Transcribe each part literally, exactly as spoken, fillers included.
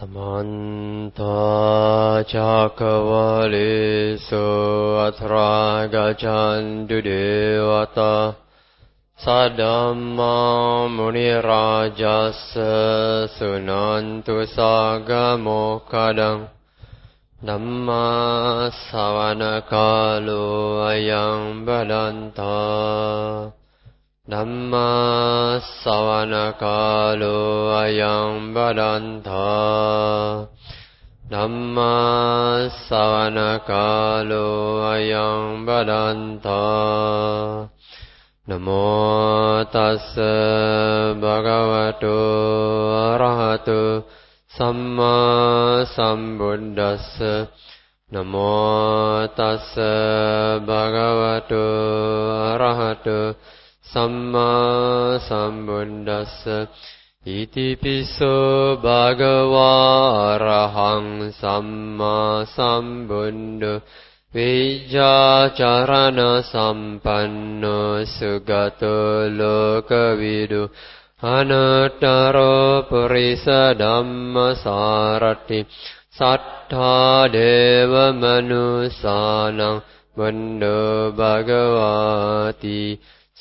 Samanta Cakkavalesu Athra Gacchantu Devata Saddhamma Muni Rajassa Sunantu Sagga Mokkhaddam Dhamma Savana Kalo Ayam Badanta Dhamma Savana Kalo Ayam Badanta Dhamma Savana Kalo Ayam Badanta Namo Tassa Bhagavato Arahato Samma Sambuddhassa Namo Tassa Bhagavato Arahato Samma Sambuddhassa Iti piso Bhagava Arahang Samma Sambuddho Vijja Charana Sampanno Sugato Lokavidu Anuttaro Purisa Dhamma Sarati Sattha Deva Manusanang Buddho Bhagavati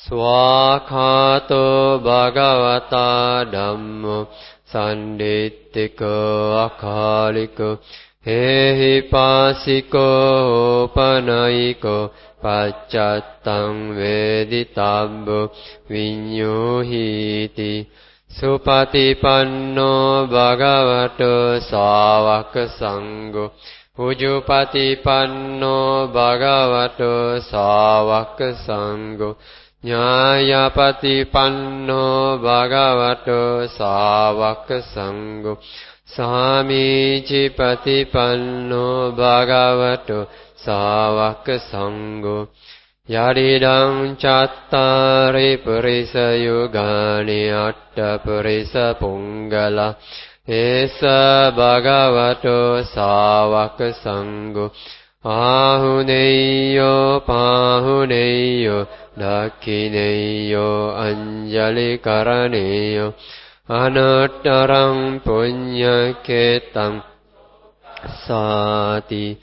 Swakhato Bhagavata Dhammo Sandittiko Akaliko Hehi Pasiko Panayiko Paccattam Veditabbo Vinyuhiti Supatipanno Bhagavato Sāvaka Sangho Ujupatipanno Bhagavato Sāvaka Sangho Nyāyapatipanno Bhagavato Sāvaka Sangho Samicipatipanno Bhagavato Sāvaka Sangho Yadidang Cattari Purisa Yugani Atta Purisa Punggala Esa Bhagavato Sāvaka Sangho Ahuneyo Pahuneyo Dakhineyo Anjali Karaneyo Anuttarang Punya Ketam Sati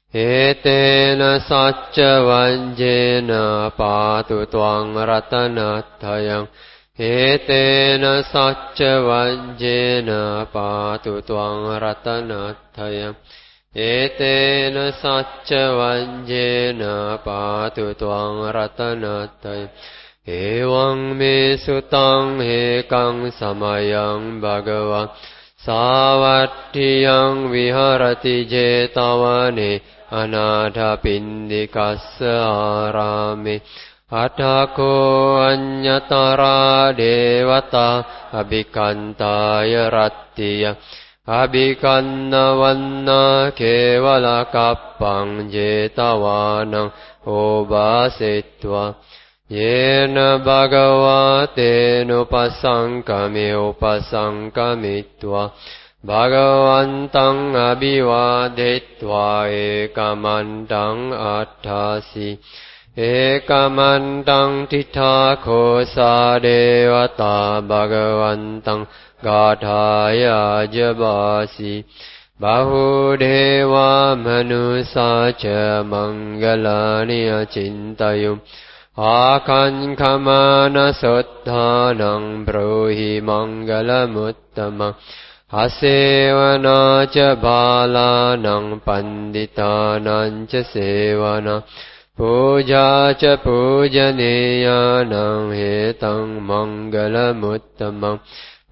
Etena Sacca Vanjena Patu Tvang Ratanatthayang Etena Sacca Vanjena Patu Tvang Ratanatthayang Etena Sacca Vanjena Patu Tvang Ratanatthayang Evaṁ me sutang ekang samayang bhagava Sāvattiyang viharati jetavane Anādha pindikassa ārāme Atthako aññatara devata abhikantaya rattiya Abhikannavanna kevala kappang jetavanang obhasetva Yena bhagavatena upasankami upasankamitva Bhagavantang abhivadetva ekamantang atthasi Ekamantang tithakhosa devata bhagavantang gathaya jabasi Bahudeva manusa ca mangalani acintayum Akañkamana sotthanang brohi mangalamuttamang Asevana ca balanang panditanang ca sevana Puja ca pujaneyanang hetang mangalamuttamang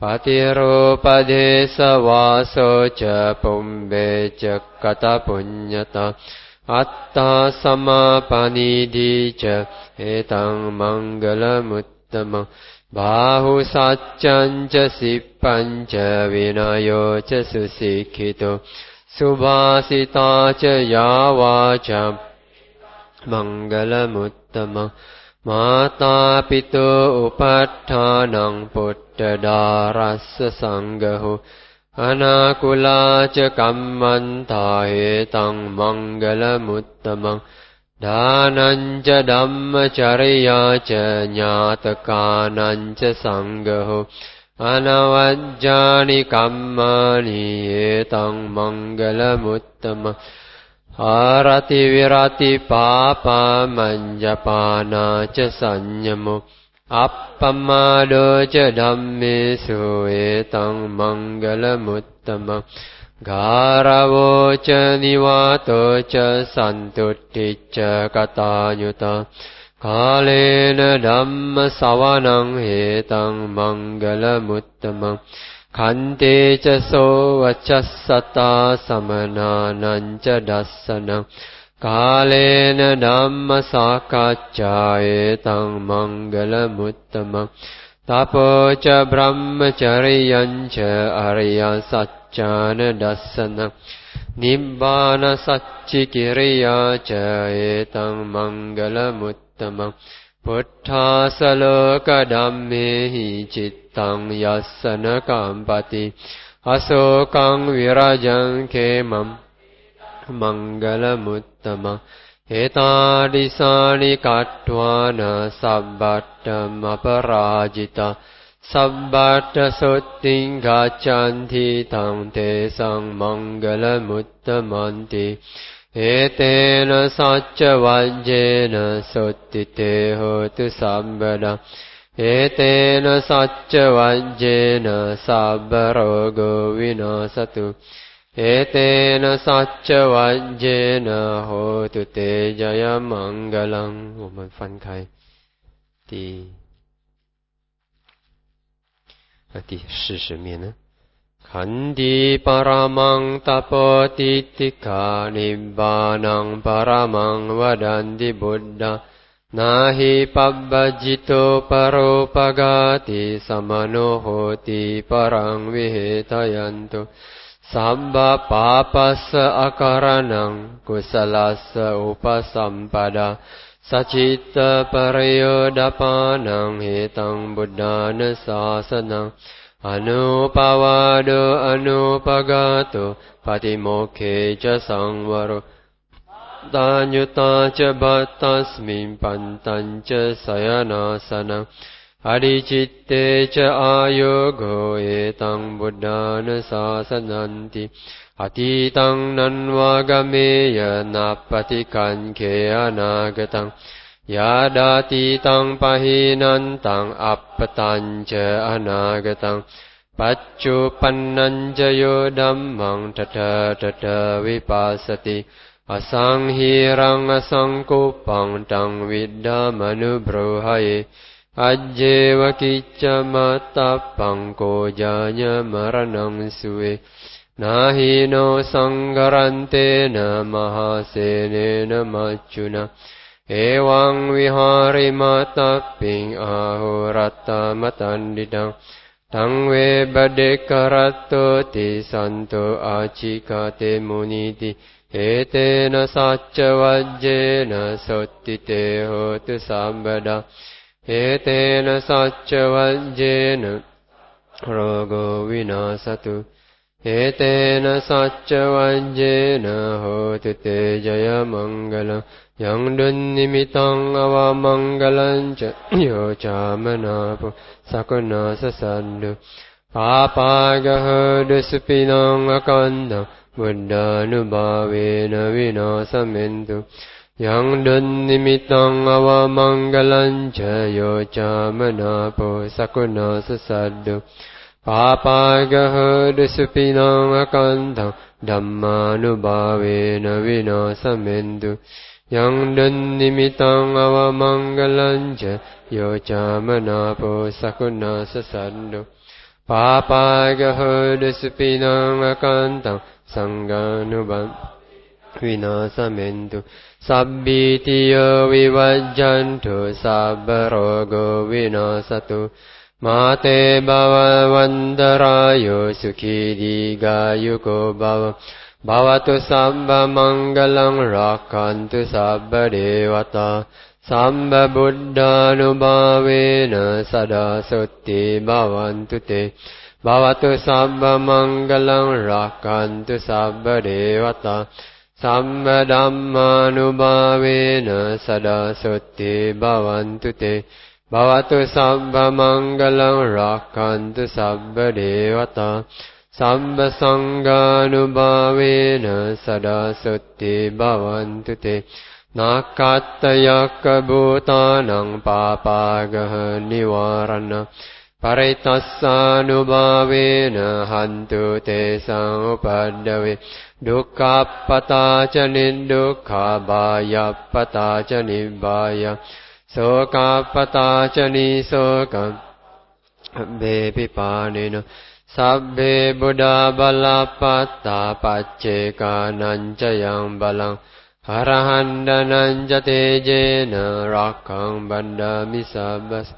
Patiropadesa vaso ca pumbe ca kata punyata Atta samapanidhi ca etang mangalamuttamang Bahu saccang ca sippang ca vinayo ca susikkito Subhasita ca yavaca mangalamuttamang Mata pito upattanang puttadarassa sanggaho Anakula ca kammanta hetang mangalamuttamang Dānaṁ ca dhammacariya ca ñātakānaṁ ca saṅgaho anavajjani kammani etang manggalamuttamam harati virati papa manjapana ca sanyamo appamado ca dhammesu etang manggalamuttamam garavo ca nivato ca santutticca katanyuta kalena dhamma savanang etang manggalamuttamam khante ca so vacassata samananam ca dassanam kalena dhamma sakacca etang manggalamuttamam tapo ca brahmacariyan ca arya saccana dassanam nibbana saccikiriya ca etang manggalamuttamam puttasa loka dhammehi cittang yassana kampati asokang virajang kemam manggalamuttamam etadisani kattvana sabbattam aparajita sabbatta sotting gaccanti tang tesang mangalamuttamanti etena sacca vajjena sottite hotu sabbada etena sacca vajjena sabbarogo vinasatu etena sacca vajjena hotu te jaya mangalang 我们翻开第第四十面呢 Khandi paramang tapotitika nibbanang paramang vadanti buddha nahi pabbajito paropagati samano hoti parang vihetayanto sabba papassa akaranang kusalassa upasampada sacitta parayodapanang hitang buddhana sasanang anupavado anupagato patimokhe ca sangvaro danyuta ca bhattasmin pantan ca sayanasanang adicitte ca ayogo etang buddhana sasananti atitang nanvagameya napatikan ke anagatang yadatatang pahinantang appatan ca anagatang paccupannan ca yo dhammang tata tata vipassati asanghirang asangkupang tang viddha manubrohaye ajjeva kicca mattappang kojanya maranang suwe Nahino sanggarantena mahasenena macuna Ewang vihari matapping ahurata matandidang Tangwe badekarato ti santo acikate muniti Etena sacca vajjena sottite hotu sabbada Etena sacca vajjena rogo vinasatu etena sacca vajjena hotu te jaya mangalam yang dun nimitang awa mangalam ca yo ca manapu sakuna sasandu papagaha dusupinang akandam buddhanubhavena vinasamentu yang dun nimitang awa mangalam ca yo ca manapu sakuna sasandu Papagaha dusupinang akantang dhammanubhavena vinasamentu yang dun nimitang avamangalanca yoca manapo sakuna sasandu Papagaha dusupinang akantang sangganubhav vinasamentu sabbitiyo vivajjantu sabbarogo vinasatu Mate bhava vandarayo sukhi digayuko bhava Bhavatu sabba mangalang rakantu sabba devata Sabba buddhanubhavena sada sotti bhavantu te Bhavatu sabba mangalang rakantu sabba devata Sabba dhammanubhavena sada sotti bhavantu te Bhavatu sabba mangalam rakkantu sabba devata Sabba sanghanubhavena sada sutti bhavantu te Nakattayakka bhutanang papagaha nivarana Paritassanubhavena hantu te samupaddave Dukkhapata ca niddukha bhayappata ca nibbaya Sokapata ca nisoka Abbepipanena Sabbe buddha balapatta pacceka nanca yang balang Harahanda nanca tejena rakkang bandami sabbas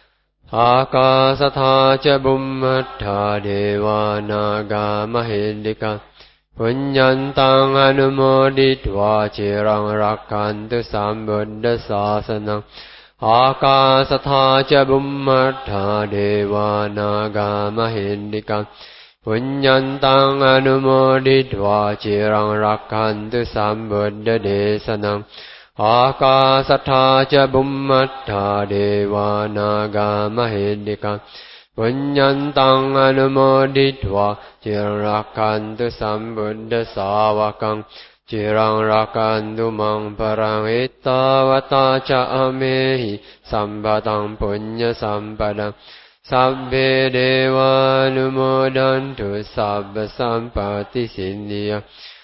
Akasatha ca bummattha deva naga mahindika Punyantang anumoditva cirang rakkantu sambuddha sasanang Akasatha ca bummattha deva naga mahindika Punyantang anumoditva cirang rakkantu sambuddha desanang Akasatha ca bummattha deva naga mahindika Punyantang anumoditva cirang rakkantu sambuddha savakang Cirang rakkantu mang parang ittavata ca amehi Sambatang punya sampadang Sabbe deva numodantu sabba sampati sindiya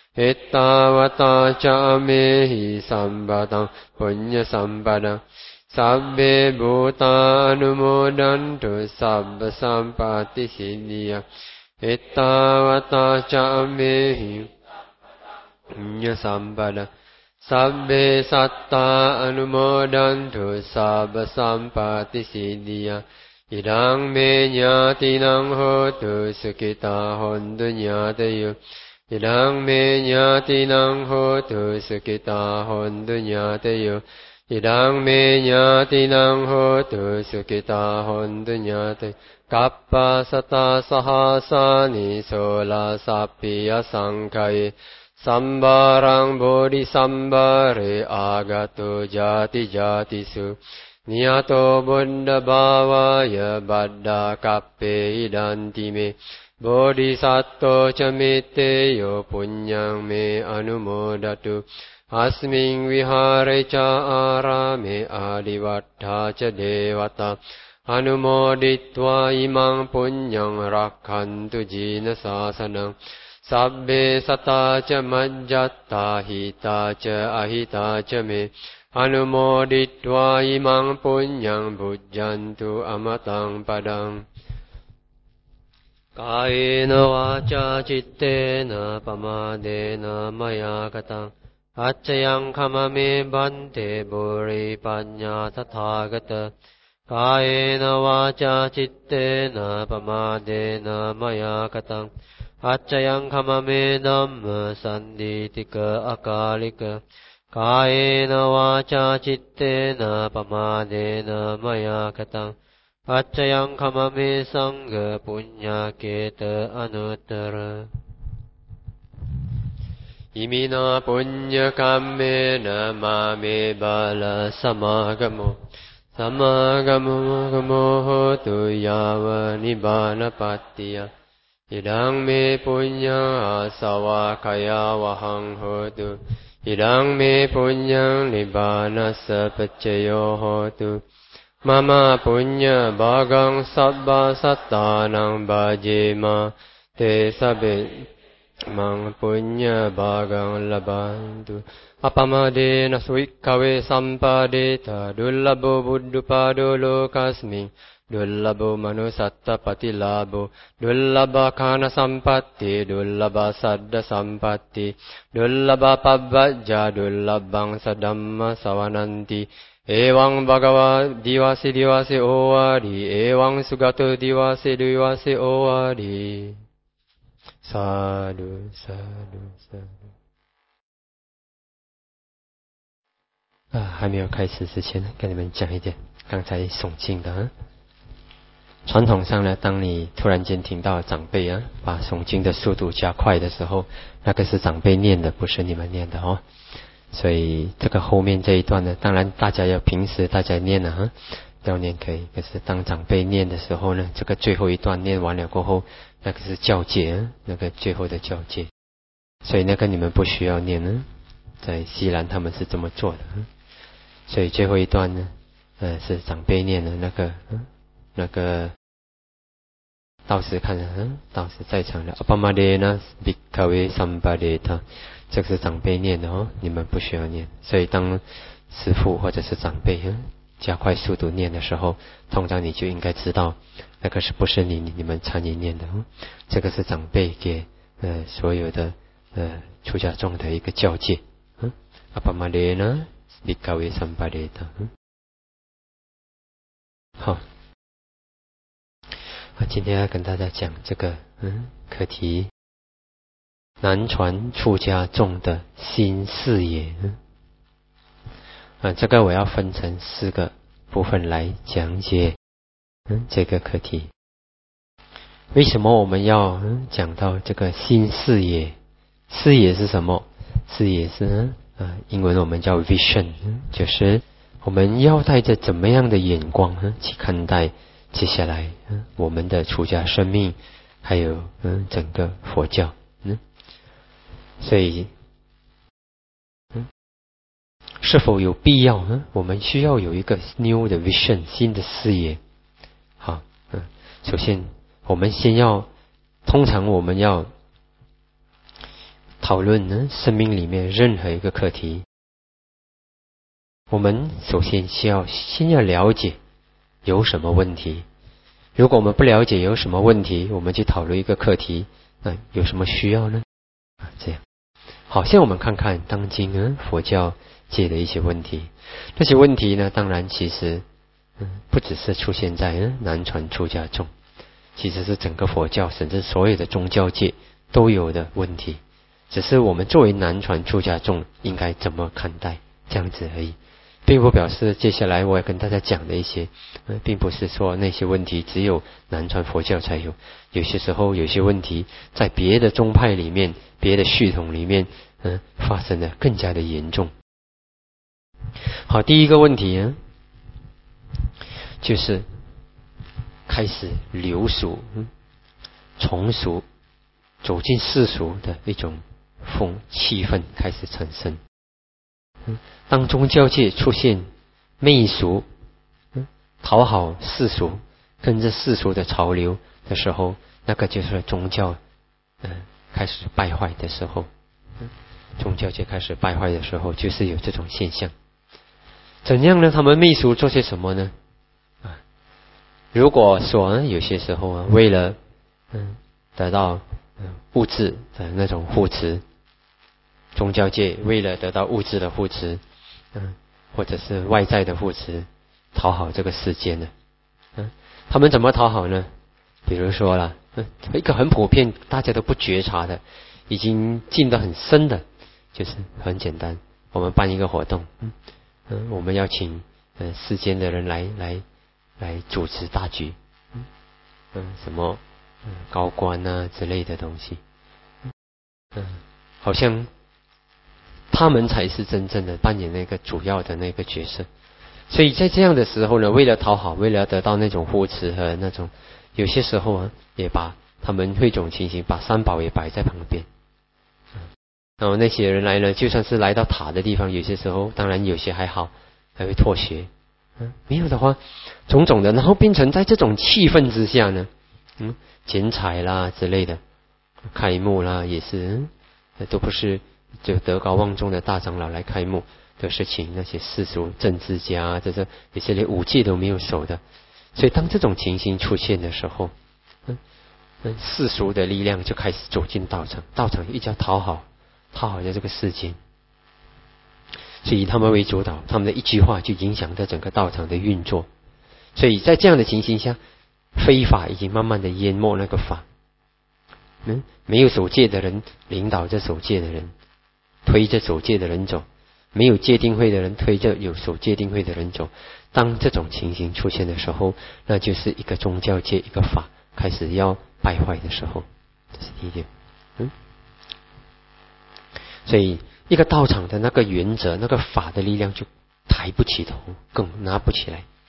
Ittavata ca amehi sambatang punya sampadang Sabbe bhuta anumodantu sabba sampati sindiya Ittavata ca amehi punya sampada Sabbe satta anumodantu sabba sampati siddhiya Idang me nyatinang hotu sukita hontu nyatayo Idang me nyatinang hotu sukita hontu nyatayo Idang me nyatinang hotu sukita hontu nyatayo Kappa sata sahasani sola sappiya sangkai Sambarang bodhisambhare agato jati jatisu Niyato buddha bhavaya baddha kappe idanti me Bodhisattva ca mitteyo punyang me anumodatu Asming vihare ca arame adivattha ca devata Anumoditva imang punyang rakkantu jina sasanang Sabbe sata ca majjatta hita ca ahita ca me Anumoditva imang punyang bujjantu amatang padang Kaena vaca cittena pamadena maya katang Accayang kamame bante buri panya tathagata Kaena vaca cittena pamadena maya katang Accayang kamame dhamma sanditika akalika Kaena vaca cittena pamadena maya katang Accayang kamame sangha punya keta anuttara Imina punya kammena mame bala samagamo Samagamo gamo hotu yava nibbana pattiya Idang me punya asawa kaya wahang hotu Idang me punya nibbana sapaccayo hotu Mama punya bagang sabba sattanang bhajema Te sabe mang punya bagang labantu Apamadena suikkawe sampadeta Dullabo buddhupado lokasmi Dullabo manusatta patilabo Dullaba kana sampatti Dullaba saddha sampatti Dullaba pabbajja Dullabang sadamma savananti Ewang bhagava divasi divasi owadi Ewang sugato divasi divasi owadi Sadhu sadhu sadhu 啊，还没有开始之前，跟你们讲一点刚才诵经的啊。传统上呢，当你突然间听到长辈啊把诵经的速度加快的时候，那个是长辈念的，不是你们念的哦。所以这个后面这一段呢，当然大家要平时大家念啊， 要念可以，可是当长辈念的时候呢，这个最后一段念完了过后，那个是教戒，那个最后的教戒，所以那个你们不需要念呢。在西兰他们是这么做的，所以最后一段呢，呃，是长辈念的那个，那个道士看了，嗯，道士在场的，阿巴玛列呢，比卡维三巴列他，这个是长辈念的哦，你们不需要念。所以当师父或者是长辈，嗯，加快速度念的时候，通常你就应该知道，那个是不是你你们参与念的哦，这个是长辈给呃所有的呃出家众的一个教戒。阿巴玛列呢，比卡维三巴列他，嗯，好。我今天要跟大家讲这个嗯课题，南传出家众的新视野。嗯啊，这个我要分成四个部分来讲解嗯这个课题。为什么我们要嗯讲到这个新视野？视野是什么？视野是嗯啊，英文我们叫 vision， 就是我们要带着怎么样的眼光嗯去看待接下来嗯我们的出家生命，还有嗯整个佛教。嗯，所以嗯是否有必要嗯我们需要有一个 new 的 vision， 新的视野。好，嗯，首先我们先要，通常我们要讨论呢生命里面任何一个课题，我们首先需要先要了解有什么问题。如果我们不了解有什么问题，我们去讨论一个课题，那有什么需要呢？啊，这样。好，现在我们看看当今呢佛教界的一些问题。那些问题呢，当然其实嗯不只是出现在嗯南传出家众，其实是整个佛教甚至所有的宗教界都有的问题。只是我们作为南传出家众应该怎么看待，这样子而已，并不表示接下来我要跟大家讲的一些，呃，并不是说那些问题只有南传佛教才有，有些时候有些问题在别的宗派里面、别的系统里面，嗯、呃，发生的更加的严重。好，第一个问题呢，就是开始流俗、嗯、从俗走进世俗的一种风气氛开始产生。嗯，当宗教界出现媚俗、嗯、讨好世俗、跟着世俗的潮流的时候，那个就是宗教嗯开始败坏的时候。嗯，宗教界开始败坏的时候，就是有这种现象。怎样呢？他们媚俗做些什么呢？啊，如果说有些时候啊，为了嗯得到嗯物质的那种护持，宗教界为了得到物质的护持，嗯，或者是外在的护持，讨好这个世间呢，嗯，他们怎么讨好呢？比如说啦，嗯，一个很普遍大家都不觉察的，已经进得很深的，就是很简单，我们办一个活动，嗯嗯，我们要请嗯世间的人来来来主持大局，嗯嗯，什么嗯高官啊之类的东西，嗯，好像他们才是真正的扮演那个主要的那个角色。所以在这样的时候呢，为了讨好，为了得到那种扶持和那种，有些时候啊，也把他们会种情形，把三宝也摆在旁边。然后那些人来了，就算是来到塔的地方，有些时候当然有些还好，还会妥协。嗯，没有的话，种种的，然后变成在这种气氛之下呢，嗯，剪彩啦之类的，开幕啦也是，嗯，都不是就德高望重的大长老来开幕，都是请那些世俗政治家，这是有些连五戒都没有守的。所以当这种情形出现的时候，嗯嗯，世俗的力量就开始走进道场，道场一家讨好。讨好在这个世间，所以以他们为主导，他们的一句话就影响到整个道场的运作。所以在这样的情形下，非法已经慢慢的淹没那个法。嗯，没有守戒的人领导着守戒的人，推着守戒的人走；没有戒定慧的人推着有守戒定慧的人走。当这种情形出现的时候，那就是一个宗教界一个法开始要败坏的时候。这是第一点。嗯。所以一个道场的那个原则，那个法的力量就抬不起头，更拿不起来。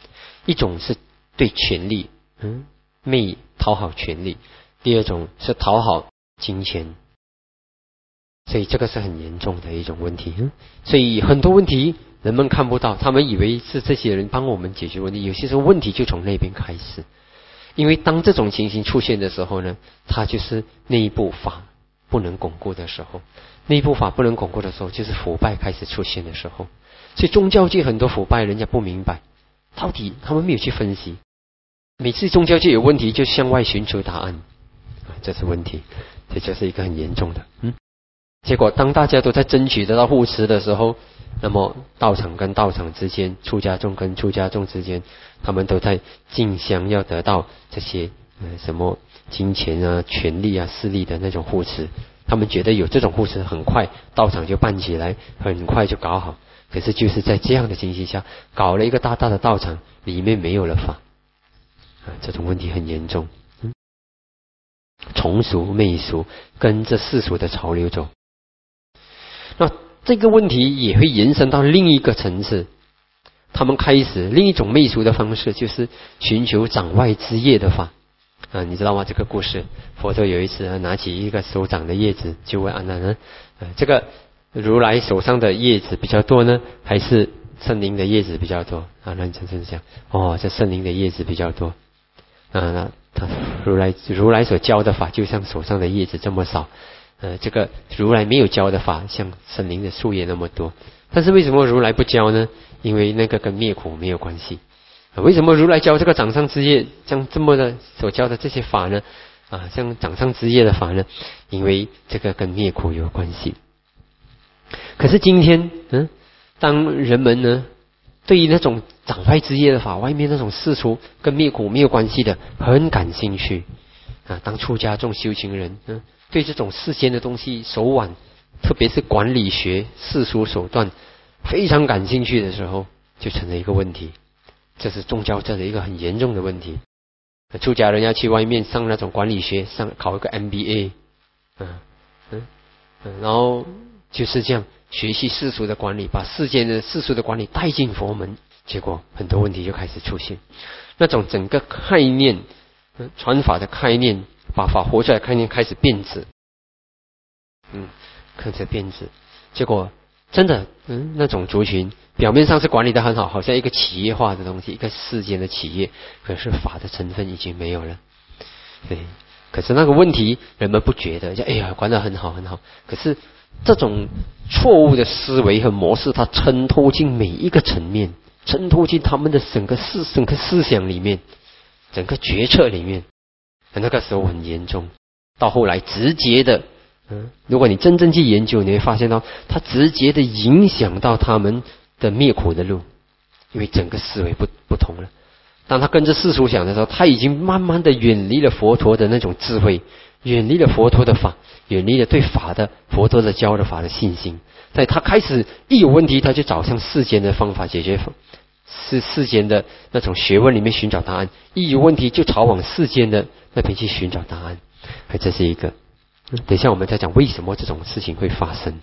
一种是对权力，嗯，媚讨好权力；第二种是讨好金钱。所以这个是很严重的一种问题。嗯，所以很多问题人们看不到，他们以为是这些人帮我们解决问题，有些时候问题就从那边开始。因为当这种情形出现的时候呢，它就是内部法不能巩固的时候，内部法不能巩固的时候，就是腐败开始出现的时候。所以宗教界很多腐败，人家不明白，到底他们没有去分析。每次宗教界有问题，就向外寻求答案，这是问题，这就是一个很严重的。嗯，结果当大家都在争取得到护持的时候，那么道场跟道场之间，出家众跟出家众之间，他们都在竞相要得到这些呃什么金钱啊、权力啊、势力的那种护持。他们觉得有这种护持，很快道场就办起来，很快就搞好。可是就是在这样的情形下，搞了一个大大的道场，里面没有了法，啊，这种问题很严重。嗯，从俗媚俗，跟着世俗的潮流走。那这个问题也会延伸到另一个层次，他们开始另一种媚俗的方式，就是寻求掌外之业的法。啊，你知道吗？这个故事，佛陀有一次拿起一个手掌的叶子，就问阿难呢，呃，这个如来手上的叶子比较多呢，还是圣灵的叶子比较多？阿难真正讲，哦，这圣灵的叶子比较多。啊，那他如来如来所教的法，就像手上的叶子这么少。呃，这个如来没有教的法，像圣灵的树叶那么多。但是为什么如来不教呢？因为那个跟灭苦没有关系。为什么如来教这个掌上之业，像这么的所教的这些法呢？啊，像掌上之业的法呢？因为这个跟灭苦有关系。可是今天，嗯，当人们呢，对于那种掌外之业的法，外面那种世俗跟灭苦没有关系的，很感兴趣啊。当出家众修行人，嗯，对这种世间的东西手腕，特别是管理学、世俗手段非常感兴趣的时候，就成了一个问题。这是宗教这的一个很严重的问题。出家人要去外面上那种管理学，上考一个 M B A， 嗯嗯嗯，然后就是这样学习世俗的管理，把世间的世俗的管理带进佛门，结果很多问题就开始出现。那种整个概念，嗯，传法的概念，把法活出来的概念开始变质，嗯，开始变质，结果真的，嗯，那种族群表面上是管理得很好，好像一个企业化的东西，一个世间的企业，可是法的成分已经没有了。对，可是那个问题人们不觉得，就哎呀管得很好很好。可是这种错误的思维和模式，它渗透进每一个层面，渗透进他们的整个思整个思想里面，整个决策里面。那个时候很严重，到后来直接的。嗯，如果你真正去研究，你会发现到它直接的影响到他们的灭苦的路，因为整个思维不不同了。当他跟着世俗想的时候，他已经慢慢的远离了佛陀的那种智慧，远离了佛陀的法，远离了对法的佛陀的教的法的信心。在他开始一有问题，他就找向世间的方法解决法，是世间的那种学问里面寻找答案。一有问题就朝往世间的那边去寻找答案，这是一个。等一下我们再讲为什么这种事情会发生。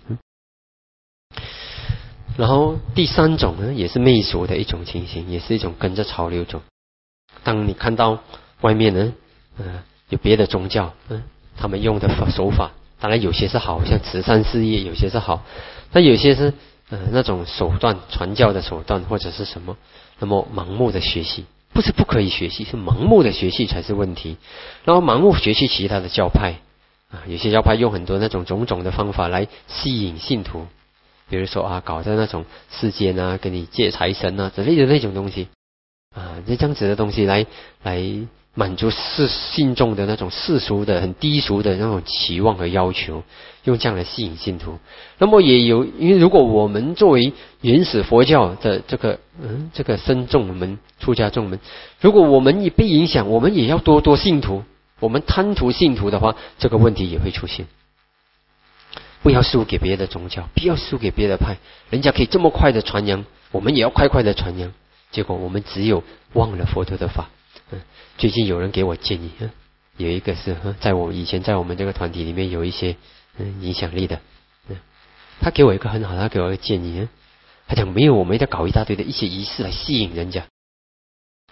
然后第三种呢，也是媚俗的一种情形，也是一种跟着潮流走。当你看到外面呢，呃，有别的宗教，嗯，他们用的手法，当然有些是好，像慈善事业，有些是好，但有些是呃那种手段，传教的手段或者是什么，那么盲目的学习，不是不可以学习，是盲目的学习才是问题。然后盲目学习其他的教派。啊，有些教派用很多那种种种的方法来吸引信徒，比如说啊，搞的那种世间啊，跟你借财神啊之类的那种东西啊，这样子的东西来来满足世信众的那种世俗的很低俗的那种期望和要求，用这样来吸引信徒。那么也有，因为如果我们作为原始佛教的这个嗯这个僧众们、出家众们，如果我们也被影响，我们也要多多信徒。我们贪图信徒的话，这个问题也会出现。不要输给别的宗教，不要输给别的派，人家可以这么快的传扬，我们也要快快的传扬。结果我们只有忘了佛陀的法。嗯，最近有人给我建议，嗯，有一个是在我以前在我们这个团体里面有一些嗯影响力的，嗯，他给我一个很好，他给我一个建议，嗯，他讲没有，我们要搞一大堆的一些仪式来吸引人家。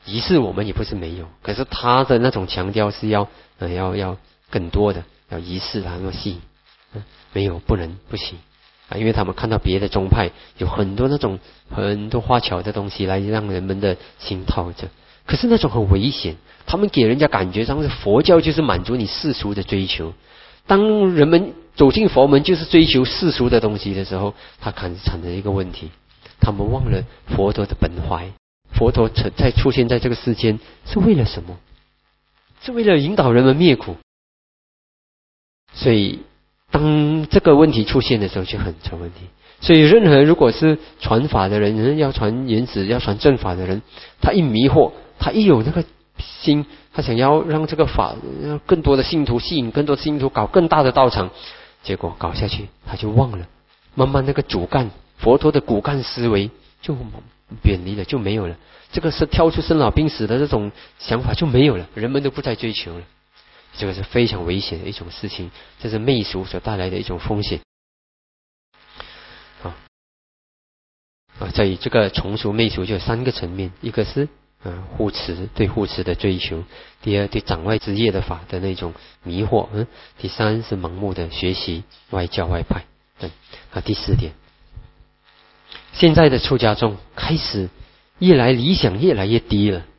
仪式我们也不是没有，可是他的那种强调是要呃要要更多的，要仪式啊，要戏，嗯，没有不能不行啊，因为他们看到别的宗派有很多那种很多花巧的东西来让人们的心套着，可是那种很危险，他们给人家感觉上是佛教就是满足你世俗的追求，当人们走进佛门就是追求世俗的东西的时候，他产产生一个问题，他们忘了佛陀的本怀。佛陀在出现在这个世间是为了什么？是为了引导人们灭苦。所以当这个问题出现的时候就很成问题。所以任何如果是传法的人，要传原始要传正法的人，他一迷惑，他一有那个心，他想要让这个法让更多的信徒吸引更多的信徒，搞更大的道场，结果搞下去他就忘了，慢慢那个主干佛陀的骨干思维就远离了，就没有了。这个是跳出生老病死的这种想法就没有了，人们都不再追求了。这个是非常危险的一种事情，这是媚俗所带来的一种风险。啊啊，所以这个从俗媚俗就有三个层面，一个是啊护持对护持的追求，第二对掌外之业的法的那种迷惑，嗯，第三是盲目的学习外教外派，嗯，啊第四点。现在的出家众开始越来理想越来越低了，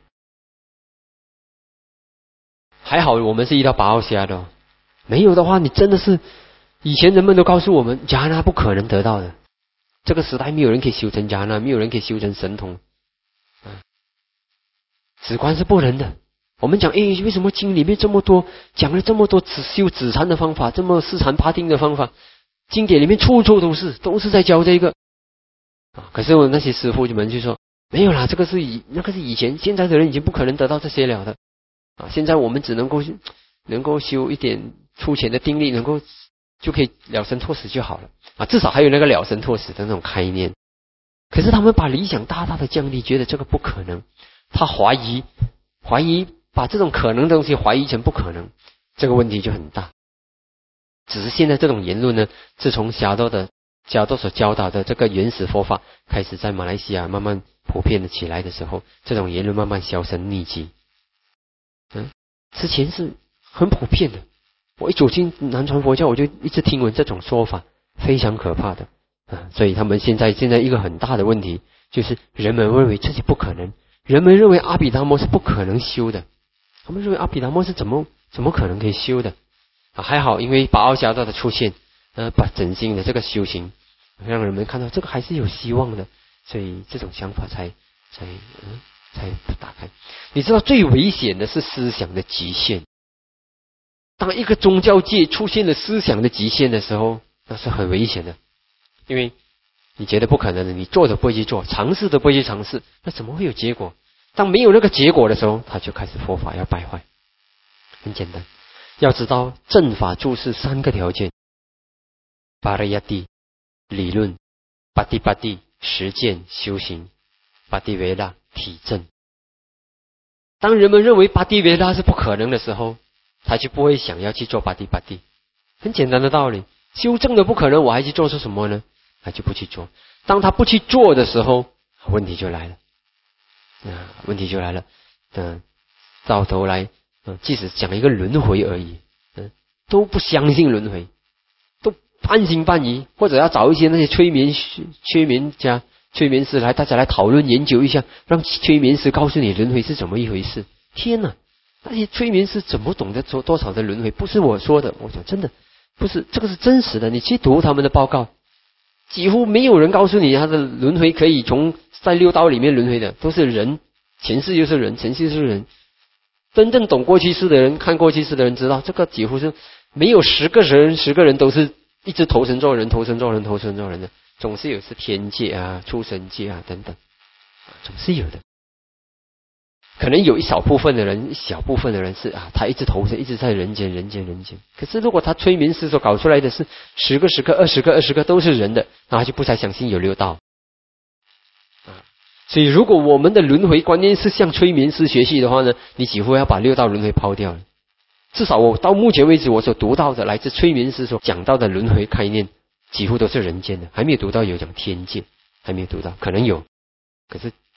还好我们是遇到八奥虾的、哦，没有的话，你真的是以前人们都告诉我们，迦那不可能得到的，这个时代没有人可以修成迦那，没有人可以修成神通，啊，止观是不能的。我们讲，诶，为什么经里面这么多讲了这么多只修止禅的方法，这么四禅八定的方法，经典里面处处都是都是在教这个。啊！可是我那些师父们就说没有啦，这个是以那个是以前，现在的人已经不可能得到这些了的啊！现在我们只能够能够修一点粗浅的定力，能够就可以了生脱死就好了啊！至少还有那个了生脱死的那种概念。可是他们把理想大大的降低，觉得这个不可能，他怀疑怀疑把这种可能的东西怀疑成不可能，这个问题就很大。只是现在这种言论呢，自从侠道的教导所教导的这个原始佛法开始在马来西亚慢慢普遍的起来的时候，这种言论慢慢销声匿迹。嗯，之前是很普遍的，我一走进南传佛教，我就一直听闻这种说法，非常可怕的啊！所以他们现在现在一个很大的问题就是人们认为自己不可能，人们认为阿毗达摩是不可能修的，他们认为阿毗达摩是怎么怎么可能可以修的啊？还好，因为八奥侠道的出现，呃，把整心的这个修行。让人们看到这个还是有希望的，所以这种想法才才嗯才打开。你知道最危险的是思想的极限。当一个宗教界出现了思想的极限的时候，那是很危险的，因为你觉得不可能的，你做都不会去做，尝试都不会去尝试，那怎么会有结果？当没有那个结果的时候，他就开始佛法要败坏。很简单，要知道正法注释三个条件：巴拉亚蒂。理论，巴蒂巴蒂实践修行，巴蒂维拉体证。当人们认为巴蒂维拉是不可能的时候，他就不会想要去做巴蒂巴蒂。很简单的道理，修正的不可能，我还去做出什么呢？他就不去做。当他不去做的时候，问题就来了。啊，问题就来了。嗯，到头来，嗯，即使讲一个轮回而已，嗯，都不相信轮回。半信半疑，或者要找一些那些催眠催眠家、催眠师来，大家来讨论研究一下，让催眠师告诉你轮回是怎么一回事。天哪，那些催眠师怎么懂得多多少的轮回？不是我说的，我讲真的，不是这个是真实的。你去读他们的报告，几乎没有人告诉你他的轮回可以从在六道里面轮回的，都是人，前世就是人，前世就是人。真正懂过去世的人，看过去世的人知道，这个几乎是没有十个人，十个人都是。一直投身做人，投身做人，投身做人的，总是有是天界啊、畜生界啊等等，总是有的。可能有一小部分的人，一小部分的人是啊，他一直投身，一直在人间，人间，人间。可是如果他催眠师所搞出来的是十个、十个、二十个、二十个都是人的，那他就不再相信有六道。啊，所以如果我们的轮回观念是向催眠师学习的话呢，你几乎要把六道轮回抛掉了。至少我到目前为止，我所读到的来自催眠师所讲到的轮回概念，几乎都是人间的，还没有读到有讲天界，还没有读到，可能有，可是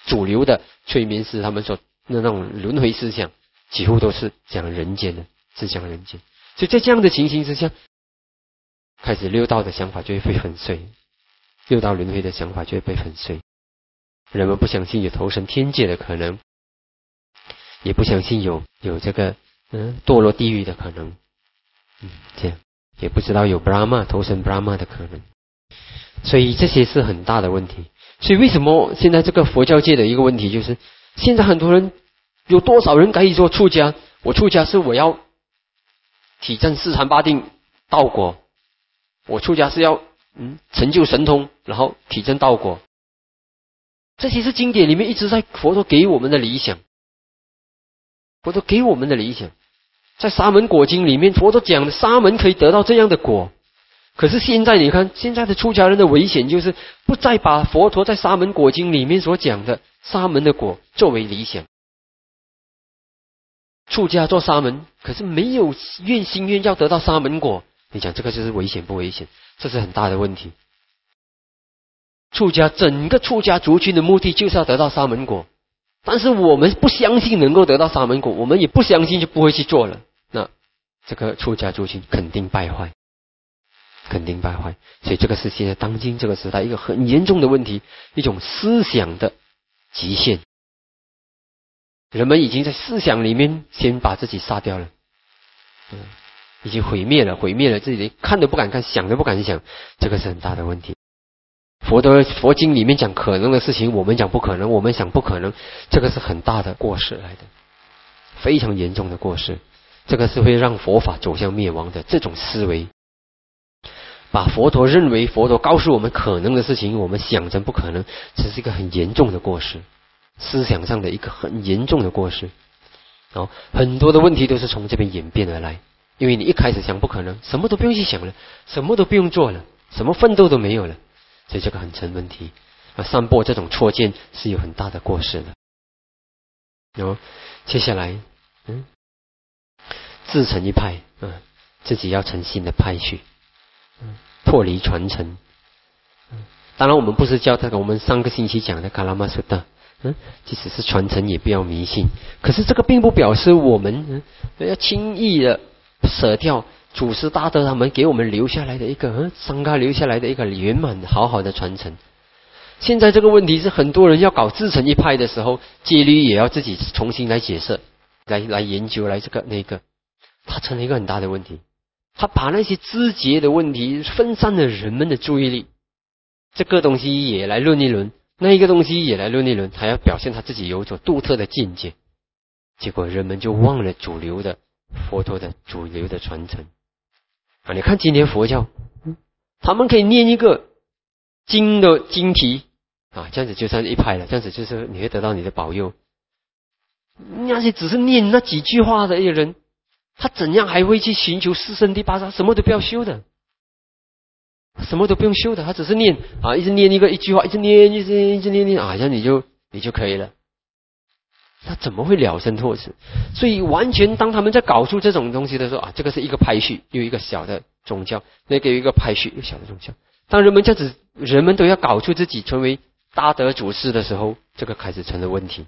主流的催眠师他们所那种轮回思想，几乎都是讲人间的，是讲人间。所以在这样的情形之下，开始六道的想法就会被粉碎，六道轮回的想法就会被粉碎。人们不相信有投身天界的可能，也不相信有有这个嗯堕落地狱的可能，嗯，这样也不知道有 Brahma 投身 Brahma 的可能。所以这些是很大的问题。所以为什么现在这个佛教界的一个问题就是，现在很多人有多少人可以说出家？我出家是我要体证四禅八定道果，我出家是要嗯成就神通，然后体证道果。这些是经典里面一直在佛陀给我们的理想，佛陀给我们的理想。在沙门果经里面，佛陀讲的沙门可以得到这样的果。可是现在你看，现在的出家人的危险就是不再把佛陀在沙门果经里面所讲的沙门的果作为理想。出家做沙门，可是没有愿心愿要得到沙门果，你讲这个就是危险不危险？这是很大的问题。出家整个出家族群的目的就是要得到沙门果，但是我们不相信能够得到沙门果，我们也不相信就不会去做了，那这个出家族群肯定败坏，肯定败坏。所以这个是现在当今这个时代一个很严重的问题，一种思想的极限。人们已经在思想里面先把自己杀掉了，嗯，已经毁灭了，毁灭了自己，看都不敢看，想都不敢想，这个是很大的问题。佛的佛经里面讲可能的事情，我们讲不可能，我们想不可能，这个是很大的过失来的，非常严重的过失。这个是会让佛法走向灭亡的这种思维，把佛陀认为佛陀告诉我们可能的事情，我们想成不可能，这是一个很严重的过失，思想上的一个很严重的过失。然后很多的问题都是从这边演变而来，因为你一开始想不可能，什么都不用去想了，什么都不用做了，什么奋斗都没有了。所以这个很成问题啊！散播这种错见是有很大的过失的。然后接下来，嗯，自成一派，嗯，自己要成新的派去，嗯，脱离传承。嗯，当然我们不是教这个，我们上个星期讲的卡拉玛苏达，嗯，即使是传承也不要迷信。可是这个并不表示我们嗯要轻易的舍掉祖师大德他们给我们留下来的一个嗯，桑嘎留下来的一个圆满好好的传承。现在这个问题是很多人要搞自成一派的时候，戒律也要自己重新来解释，来来研究，来这个那个，它成了一个很大的问题。他把那些枝节的问题分散了人们的注意力，这个东西也来论一论，那一个东西也来论一论，还要表现他自己有所独特的见解，结果人们就忘了主流的佛陀的主流的传承。啊，你看今天佛教，嗯，他们可以念一个经的经题啊，这样子就算一派了，这样子就是你会得到你的保佑。那些只是念那几句话的一个人，他怎样还会去寻求四圣谛八沙？什么都不要修的，什么都不用修的，他只是念啊，一直念一个一句话，一直念，一直念，一直念念啊，这样你就你就可以了。他怎么会了生脱死？所以完全当他们在搞出这种东西的时候啊，这个是一个派序，有一个小的宗教，那个有一个派序，一个小的宗教。当人们这样子，人们都要搞出自己成为大德祖师的时候，这个开始成了问题。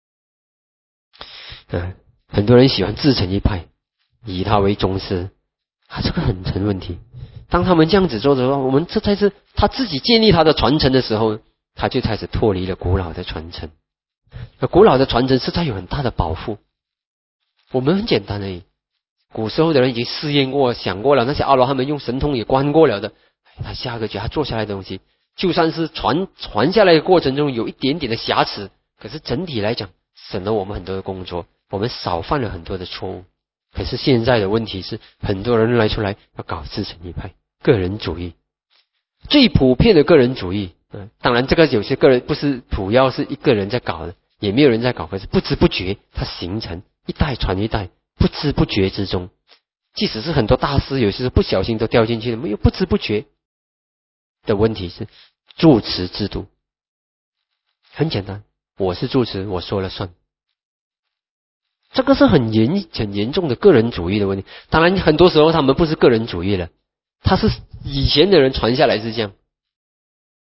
嗯，很多人喜欢自成一派，以他为宗师，啊，这个很成问题。当他们这样子做的时候，我们这才是他自己建立他的传承的时候，他就开始脱离了古老的传承。那古老的传承是在有很大的保护，我们很简单而已。古时候的人已经试验过、想过了，那些阿罗汉们用神通也观过了的，他下个觉他做下来的东西，就算是传传下来的过程中有一点点的瑕疵，可是整体来讲省了我们很多的工作，我们少犯了很多的错误。可是现在的问题是，很多人来出来要搞自成一派，个人主义，最普遍的个人主义。嗯，当然这个有些个人不是主要是一个人在搞的，也没有人在搞，可是不知不觉它形成一代传一代，不知不觉之中，即使是很多大师有些时候不小心都掉进去了，没有不知不觉的问题是住持制度。很简单，我是住持，我说了算，这个是很严很严重的个人主义的问题。当然很多时候他们不是个人主义了，他是以前的人传下来是这样，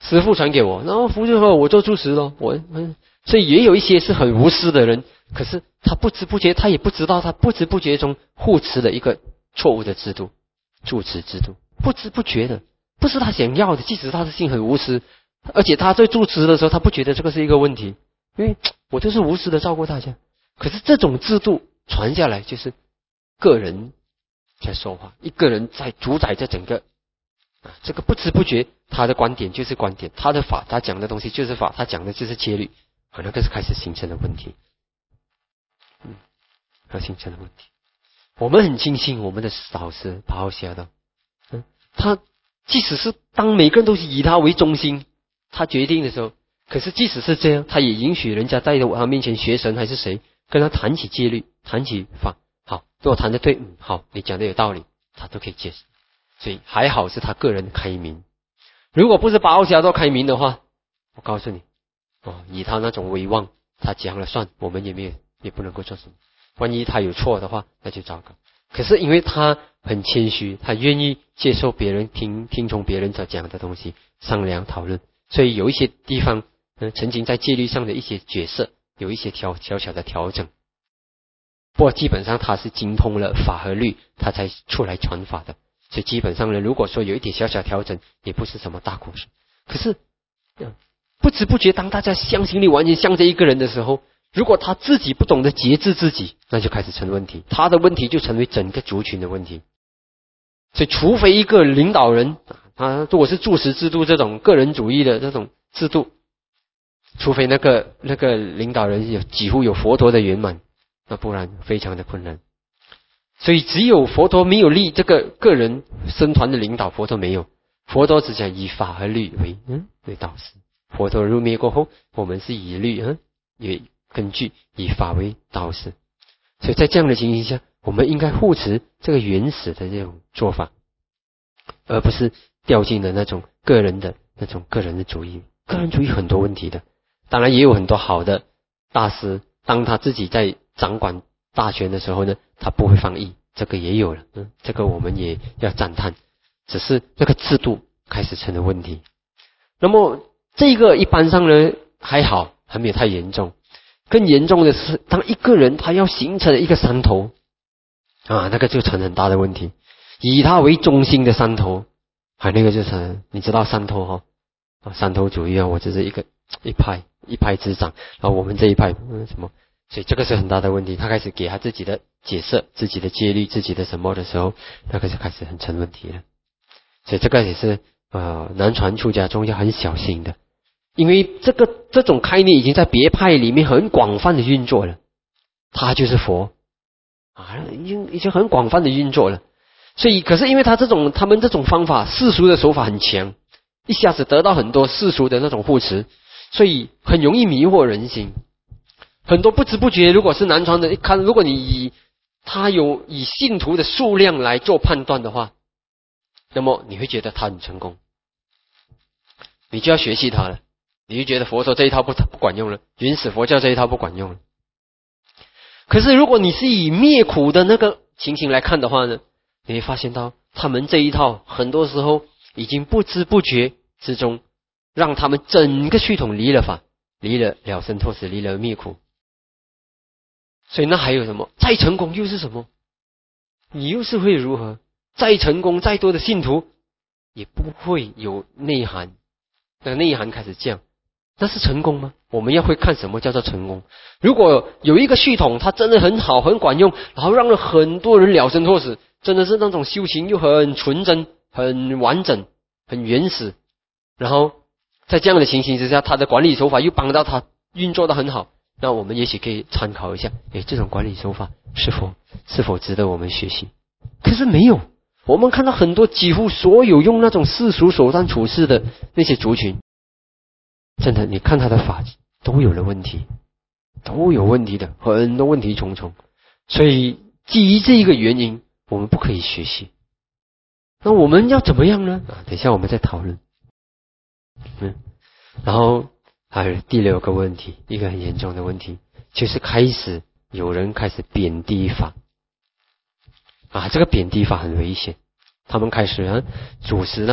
师父传给我，然后佛就说我做住持咯，我嗯，所以也有一些是很无私的人，可是他不知不觉，他也不知道，他不知不觉中护持了一个错误的制度，住持制度，不知不觉的，不是他想要的，即使他的心很无私，而且他在住持的时候，他不觉得这个是一个问题，因为我就是无私的照顾大家。可是这种制度传下来，就是个人在说话，一个人在主宰着整个啊，这个不知不觉，他的观点就是观点，他的法，他讲的东西就是法，他讲的就是戒律，啊，那个是开始形成的问题，嗯，要形成的问题。我们很庆幸我们的导师巴奥夏道，嗯，他即使是当每个人都是以他为中心，他决定的时候，可是即使是这样，他也允许人家在他面前学神还是谁，跟他谈起戒律，谈起法，好，如果谈得对，嗯，好，你讲的有道理，他都可以接受。所以还好是他个人开明，如果不是巴奥夏道开明的话，我告诉你，哦，以他那种威望，他讲了算，我们也没有也不能够做什么。万一他有错的话，那就糟糕。可是因为他很谦虚，他愿意接受别人听听从别人所讲的东西，商量讨论，所以有一些地方，呃，曾经在戒律上的一些角色有一些调小小的调整。不过基本上他是精通了法和律，他才出来传法的。所以基本上呢，如果说有一点小小调整，也不是什么大故事。可是，不知不觉，当大家相信力完全向着一个人的时候，如果他自己不懂得节制自己，那就开始成问题。他的问题就成为整个族群的问题。所以，除非一个领导人啊，如果是住持制度这种个人主义的这种制度，除非那个那个领导人有几乎有佛陀的圆满，那不然非常的困难。所以只有佛陀没有立这个个人僧团的领导，佛陀没有，佛陀只讲以法和律为嗯为导师。佛陀入灭过后，我们是以律嗯也根据以法为导师。所以在这样的情形下，我们应该护持这个原始的这种做法，而不是掉进了那种个人的那种个人的主义。个人主义很多问题的，当然也有很多好的大师，当他自己在掌管大权的时候呢，他不会放逸，这个也有了，嗯，这个我们也要赞叹。只是这个制度开始成了问题。那么这个一般上呢还好，还没有太严重。更严重的是，当一个人他要形成一个山头啊，那个就成很大的问题。以他为中心的山头，啊，那个就成，你知道山头哈、哦、啊，山头主义啊，我只是一个一派一派之长，然后我们这一派嗯什么。所以这个是很大的问题，他开始给他自己的解释、自己的戒律、自己的什么的时候，那个就开始很成问题了。所以这个也是呃南传出家中要很小心的，因为这个这种概念已经在别派里面很广泛的运作了，他就是佛啊，已经已经很广泛的运作了。所以可是因为他这种他们这种方法世俗的手法很强，一下子得到很多世俗的那种护持，所以很容易迷惑人心。很多不知不觉，如果是南传的，一看，如果你以他有以信徒的数量来做判断的话，那么你会觉得他很成功，你就要学习他了，你就觉得佛陀这一套不不管用了，原始佛教这一套不管用了。可是如果你是以灭苦的那个情形来看的话呢，你会发现到他们这一套很多时候已经不知不觉之中，让他们整个系统离了法，离了了生脱死，离了灭苦。所以那还有什么？再成功又是什么？你又是会如何？再成功，再多的信徒也不会有内涵。那个内涵开始降，那是成功吗？我们要会看什么叫做成功。如果有一个系统它真的很好很管用，然后让了很多人了生脱死，真的是那种修行又很纯真很完整很原始，然后在这样的情形之下，他的管理手法又帮到他运作得很好，那我们也许可以参考一下，诶，这种管理手法是否是否值得我们学习。可是没有，我们看到很多几乎所有用那种世俗手段处事的那些族群，真的你看他的法都有了问题，都有问题的，很多问题重重。所以基于这一个原因，我们不可以学习。那我们要怎么样呢？啊，等一下我们再讨论。嗯，然后还有第六个问题，一个很严重的问题，就是开始有人开始贬低法啊，这个贬低法很危险。他们开始啊主持那种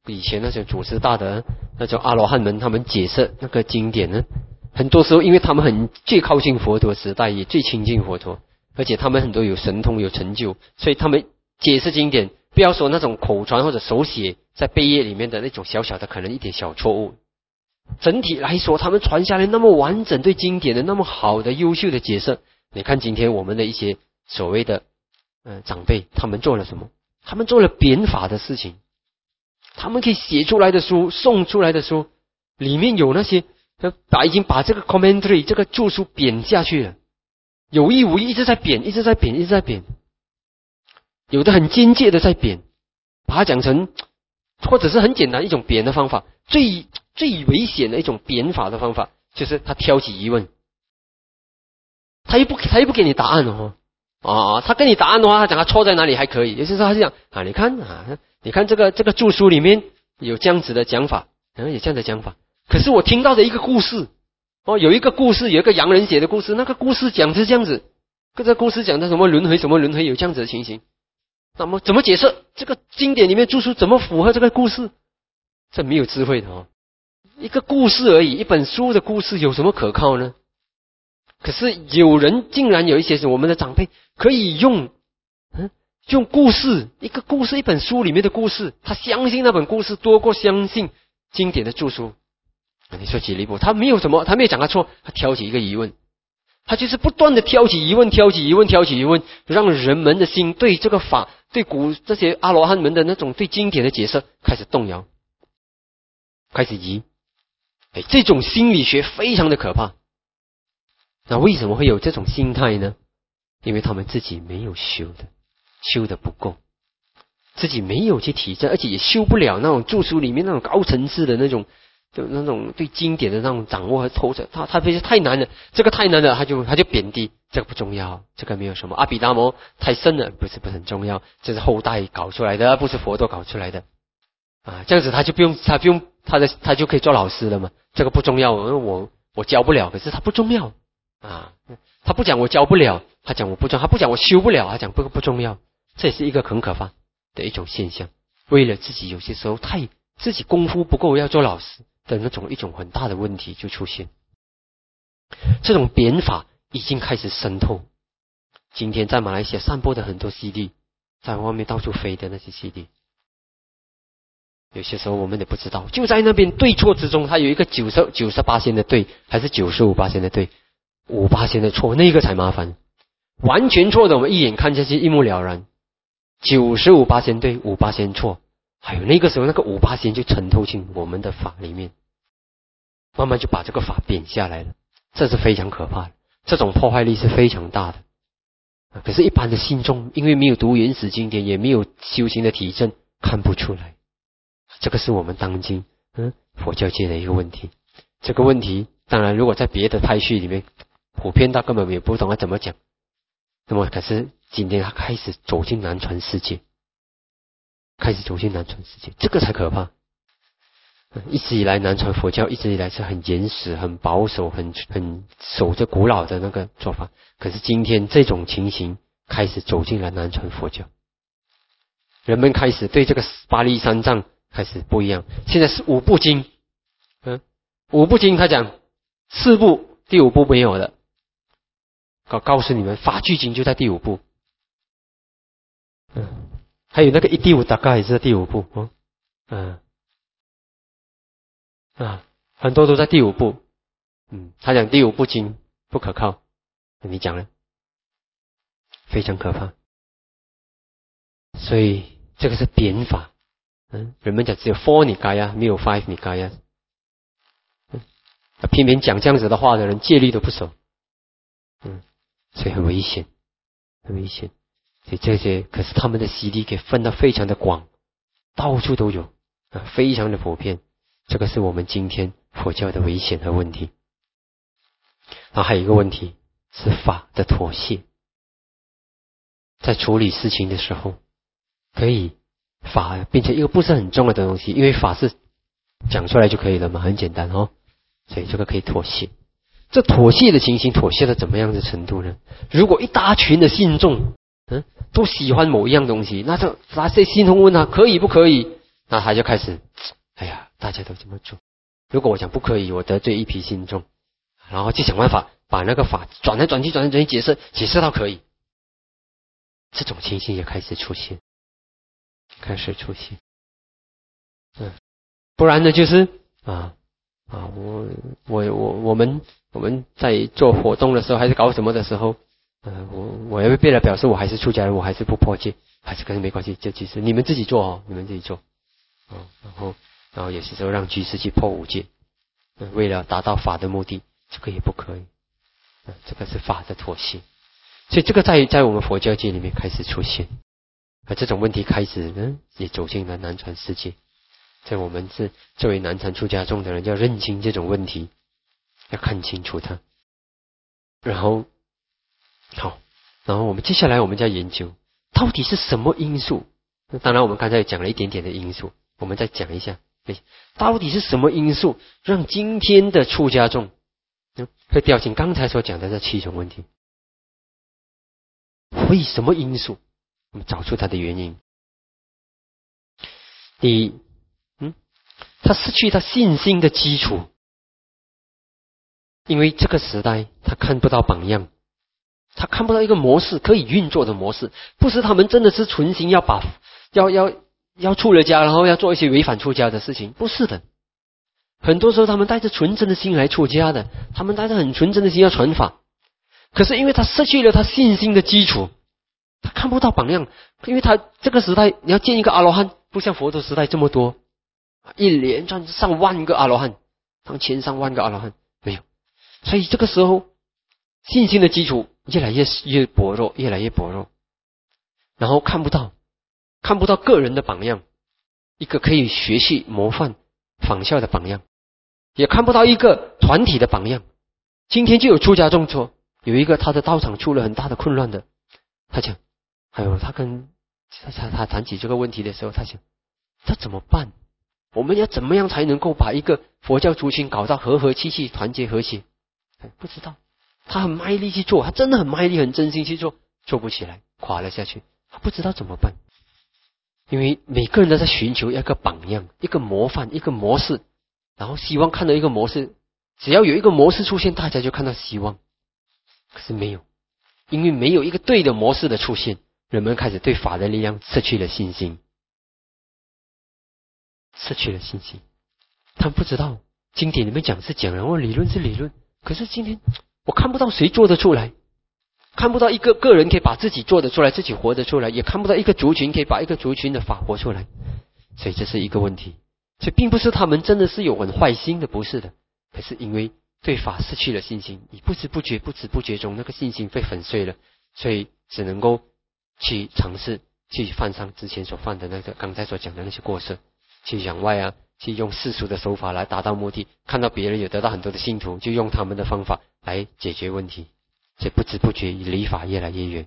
以前那些祖师大德，那种阿罗汉们，他们解释那个经典呢，很多时候因为他们很最靠近佛陀时代，也最亲近佛陀，而且他们很多有神通有成就，所以他们解释经典，不要说那种口传或者手写在碑页里面的那种小小的可能一点小错误，整体来说他们传下来那么完整对经典的那么好的优秀的解释。你看今天我们的一些所谓的呃长辈，他们做了什么？他们做了编法的事情，他们可以写出来的书，送出来的书里面有那些把已经把这个 commentary 这个注书贬下去了，有意无意一直在贬，一直在贬，一直在贬，有的很间接的在贬，把它讲成或者是很简单一种贬的方法，最最危险的一种贬法的方法就是他挑起疑问，他又不他又不给你答案哦，啊，他给你答案的话，他讲他错在哪里还可以，也就是说他是讲啊，你看啊，你看这个这个注书里面有这样子的讲法，然后有这样的讲法，可是我听到的一个故事，哦，有一个故事，有一个洋人写的故事，那个故事讲是这样子，这个故事讲的什么轮回什么轮回有这样子的情形，那么怎么解释这个经典里面注书怎么符合这个故事？这没有智慧的哦，一个故事而已，一本书的故事有什么可靠呢？可是有人竟然有一些是我们的长辈可以用嗯用故事，一个故事一本书里面的故事，他相信那本故事多过相信经典的注书。你说几离谱？他没有什么，他没有讲他错，他挑起一个疑问，他就是不断的挑起疑问，挑起疑问，挑起疑问，让人们的心对这个法，对古这些阿罗汉们的那种对经典的解释开始动摇，开始疑。哎，这种心理学非常的可怕。那为什么会有这种心态呢？因为他们自己没有修的，修的不够，自己没有去提升，而且也修不了那种注书里面那种高层次的那种就那种对经典的那种掌握和透彻，他他非常太难了，这个太难了，他就他就贬低，这个不重要，这个没有什么。阿毗达摩太深了，不是不是很重要，这是后代搞出来的，不是佛陀搞出来的啊，这样子他就不用他不用他的他就可以做老师了嘛，这个不重要，我我教不了，可是他不重要啊，他不讲我教不了，他讲我不重要，他不讲我修不了，他讲不不重要，这也是一个很可怕的一种现象。为了自己有些时候太自己功夫不够要做老师的那种一种很大的问题就出现，这种贬法已经开始渗透。今天在马来西亚散播的很多 C D， 在外面到处飞的那些 C D， 有些时候我们也不知道，就在那边对错之中，它有一个九十九十八线的对，还是九十五八线的对，五八线的错，那个才麻烦。完全错的我们一眼看下去一目了然，九十五八线对，五八线错，还有那个时候那个五八线就渗透进我们的法里面，慢慢就把这个法贬下来了，这是非常可怕的，这种破坏力是非常大的。可是一般的信众因为没有读原始经典，也没有修行的体证，看不出来，这个是我们当今嗯佛教界的一个问题。这个问题当然如果在别的派系里面普遍他根本也不懂他怎么讲，那么可是今天他开始走进南传世界，开始走进南传世界，这个才可怕。一直以来南传佛教一直以来是很严实很保守很很守着古老的那个做法，可是今天这种情形开始走进了南传佛教，人们开始对这个八力三藏开始不一样。现在是五部经，嗯，五部经他讲四部第五部没有的，告告诉你们法句经就在第五部，嗯，还有那个一第五大概也是在第五部，嗯嗯啊，很多都在第五部。嗯，他讲第五部经不可靠，你讲了，非常可怕。所以这个是贬法。嗯，人们讲只有 four 尼伽亚，没有 five 尼伽亚。嗯，偏偏讲这样子的话的人戒律都不守。嗯，所以很危险，很危险。所以这些可是他们的洗礼给分得非常的广，到处都有啊，非常的普遍。这个是我们今天佛教的危险和问题。啊，还有一个问题是法的妥协，在处理事情的时候，可以法变成一个不是很重要的东西，因为法是讲出来就可以了嘛，很简单哦，所以这个可以妥协。这妥协的情形，妥协到怎么样的程度呢？如果一大群的信众，嗯，都喜欢某一样东西，那这那些信众问他可以不可以？ 那他就开始，哎呀，大家都这么做，如果我讲不可以，我得罪一批信众，然后就想办法把那个法转来转去转来转去解释，解释到可以。这种情形也开始出现，开始出现。嗯，不然呢就是啊啊，我我我我们我们在做活动的时候，还是搞什么的时候，呃，我我要为了表示我还是出家人，我还是不破戒，还是跟没关系，就其实你们自己做哦，你们自己做，哦，然后然后有些时候让居士去破五戒，呃，为了达到法的目的，这个也不可以，呃，这个是法的妥协，所以这个在在我们佛教界里面开始出现，而这种问题开始呢也走进了南传世界。所以我们是作为南传出家众的人，要认清这种问题，要看清楚它。然后，好，然后我们接下来我们就要研究，到底是什么因素？当然，我们刚才讲了一点点的因素，我们再讲一下，到底是什么因素让今天的出家众会掉进刚才所讲的这七种问题？为什么因素？我们找出它的原因。第一，他失去他信心的基础，因为这个时代他看不到榜样，他看不到一个模式可以运作的模式，不是他们真的是存心要把要要要出了家，然后要做一些违反出家的事情，不是的。很多时候他们带着纯真的心来出家的，他们带着很纯真的心要传法，可是因为他失去了他信心的基础，他看不到榜样，因为他这个时代你要见一个阿罗汉，不像佛陀时代这么多。一连串上万个阿罗汉，上千上万个阿罗汉没有，所以这个时候信心的基础越来越越薄弱，越来越薄弱，然后看不到看不到个人的榜样，一个可以学习模范仿效的榜样，也看不到一个团体的榜样。今天就有出家众说，有一个他的道场出了很大的混乱的，他讲，还有他跟他他谈起这个问题的时候，他想这怎么办？我们要怎么样才能够把一个佛教族群搞到和和气气、团结和谐？不知道，他很卖力去做，他真的很卖力、很真心去做，做不起来，垮了下去。他不知道怎么办，因为每个人都在寻求一个榜样、一个模范、一个模式，然后希望看到一个模式，只要有一个模式出现，大家就看到希望。可是没有，因为没有一个对的模式的出现，人们开始对法的力量失去了信心。失去了信心，他们不知道经典里面讲是讲，然后理论是理论，可是今天我看不到谁做得出来，看不到一个个人可以把自己做得出来，自己活得出来，也看不到一个族群可以把一个族群的法活出来，所以这是一个问题。所以并不是他们真的是有很坏心的，不是的，可是因为对法失去了信心，你不知不觉不知不觉中那个信心被粉碎了，所以只能够去尝试去犯上之前所犯的那个刚才所讲的那些过失，去养外啊，去用世俗的手法来达到目的，看到别人有得到很多的信徒，就用他们的方法来解决问题，所以不知不觉离法越来越远。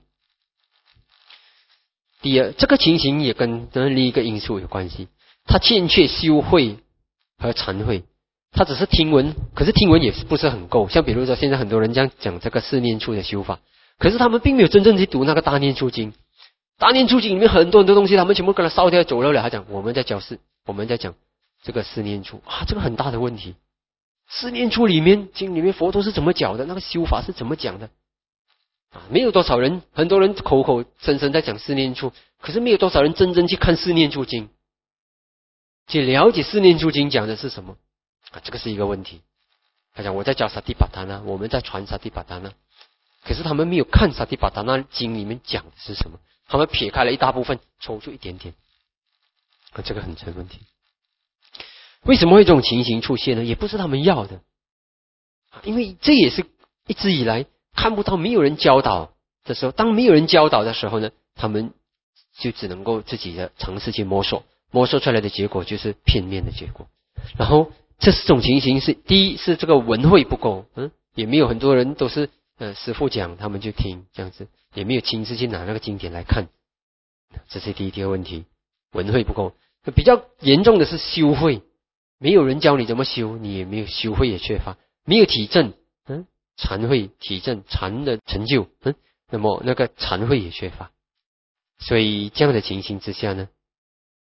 第二，这个情形也跟另一个因素有关系，他欠缺修慧和禅慧，他只是听闻，可是听闻也不是很够，像比如说现在很多人这样讲这个四念处的修法，可是他们并没有真正去读那个大念处经，大念处经里面很多很多东西，他们全部给他烧掉走了了，他讲我们在教示，我们在讲这个四念处啊，这个很大的问题。四念处里面经里面佛陀是怎么讲的，那个修法是怎么讲的啊？没有多少人，很多人口口声声在讲四念处，可是没有多少人真正去看四念处经，去了解四念处经讲的是什么啊？这个是一个问题。他讲我在教萨提巴达那，我们在传萨提巴达那，可是他们没有看萨提巴达那经里面讲的是什么，他们撇开了一大部分，抽出一点点啊，这个很成问题。为什么会这种情形出现呢？也不是他们要的，因为这也是一直以来看不到没有人教导的时候，当没有人教导的时候呢，他们就只能够自己的尝试去摸索，摸索出来的结果就是片面的结果。然后这种情形是，第一是这个文慧不够，嗯，也没有很多人都是呃师父讲他们就听这样子，也没有亲自去拿那个经典来看，这是第一第二问题，文慧不够。比较严重的是修慧，没有人教你怎么修，你也没有修慧也缺乏，没有体证，嗯，禅慧体证禅的成就，嗯，那么那个禅慧也缺乏，所以这样的情形之下呢，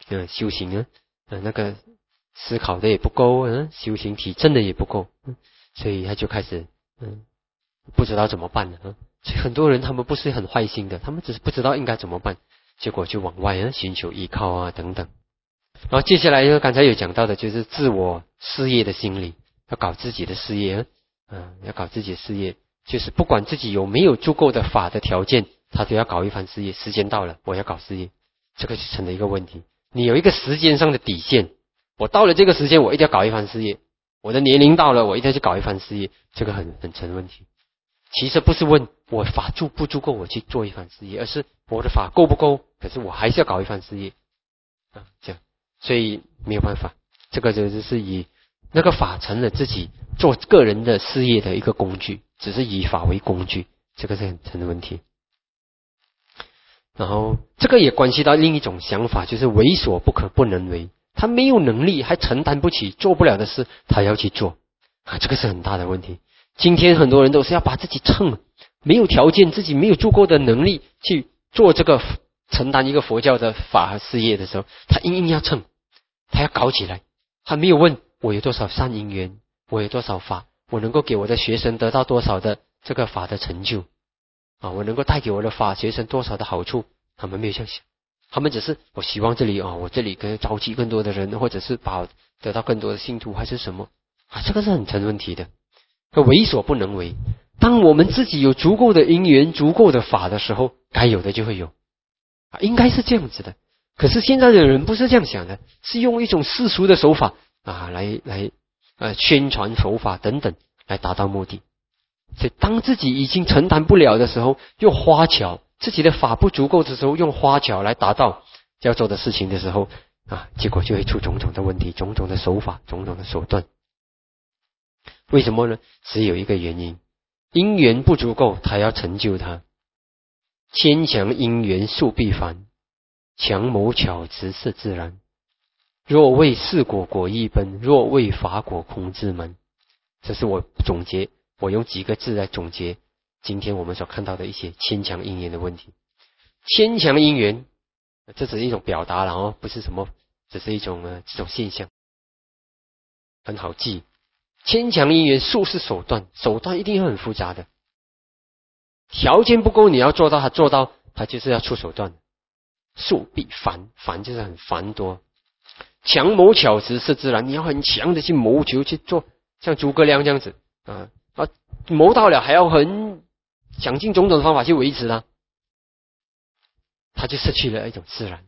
呃修行啊，呃那个思考的也不够，嗯、呃，修行体证的也不够，嗯，所以他就开始嗯不知道怎么办了啊。所以很多人他们不是很坏心的，他们只是不知道应该怎么办，结果就往外啊寻求依靠啊等等。然后接下来呢，刚才有讲到的就是自我事业的心理，要搞自己的事业啊，嗯，要搞自己的事业，就是不管自己有没有足够的法的条件，他都要搞一番事业。时间到了，我要搞事业，这个就成了一个问题。你有一个时间上的底线，我到了这个时间，我一定要搞一番事业。我的年龄到了，我一定要去搞一番事业，这个很很成问题。其实不是问我法足不足够我去做一番事业，而是我的法够不够，可是我还是要搞一番事业啊，这样，所以没有办法，这个就是以那个法成了自己做个人的事业的一个工具，只是以法为工具，这个是很成的问题。然后这个也关系到另一种想法，就是为所不可不能为，他没有能力还承担不起做不了的事，他要去做啊，这个是很大的问题。今天很多人都是要把自己撑，没有条件，自己没有足够的能力去做这个承担一个佛教的法和事业的时候，他硬硬要撑，他要搞起来，他没有问我有多少善因缘，我有多少法，我能够给我的学生得到多少的这个法的成就啊，我能够带给我的法学生多少的好处，他们没有这样想，他们只是我希望这里啊，我这里可以召集更多的人，或者是把得到更多的信徒，还是什么啊，这个是很成问题的。为所不能为，当我们自己有足够的因缘、足够的法的时候，该有的就会有啊，应该是这样子的。可是现在的人不是这样想的，是用一种世俗的手法啊，来来呃宣传佛法等等，来达到目的。所以当自己已经承担不了的时候，用花巧，自己的法不足够的时候，用花巧来达到要做的事情的时候啊，结果就会出种种的问题，种种的手法，种种的手段。为什么呢？只有一个原因，因缘不足够，他要成就他。牵强因缘速必繁，强谋巧执是自然。若为事果果亦奔，若为法果空自门。这是我总结，我用几个字来总结今天我们所看到的一些牵强因缘的问题。牵强因缘，这只是一种表达了哦，不是什么，只是一种呃这种现象，很好记。牵强因缘术是手段，手段一定很复杂的，条件不够你要做到他做到，他就是要出手段。术必繁，繁就是很繁多。强谋巧执是自然，你要很强的去谋求去做，像诸葛亮这样子啊啊，谋到了还要很想尽种种的方法去维持它，他就失去了一种自然。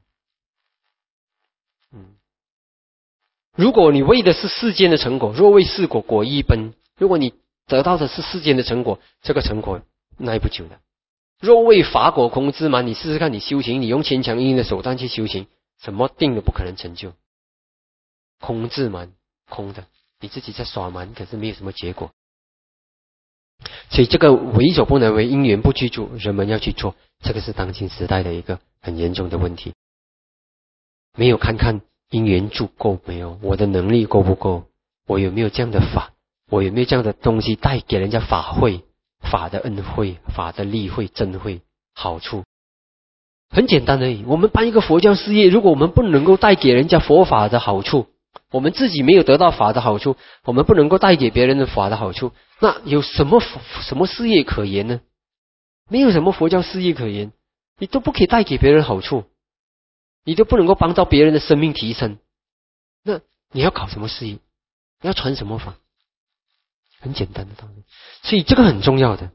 嗯。如果你为的是世间的成果，若为事果果亦奔，如果你得到的是世间的成果，这个成果耐不久的。若为法果空自满，你试试看，你修行，你用牵强因的手段去修行，什么定都不可能成就。空自满，空的，你自己在耍蛮，可是没有什么结果。所以这个为所不能为，因缘不具足，人们要去做，这个是当今时代的一个很严重的问题。没有看看因缘足够没有，我的能力够不够，我有没有这样的法，我有没有这样的东西带给人家法会，法的恩惠，法的利惠真惠好处。很简单而已，我们办一个佛教事业，如果我们不能够带给人家佛法的好处，我们自己没有得到法的好处，我们不能够带给别人的法的好处，那有什么什么事业可言呢？没有什么佛教事业可言，你都不可以带给别人好处，你都不能够帮到别人的生命提升，那你要搞什么事业？你要传什么法？很简单的道理，所以这个很重要的。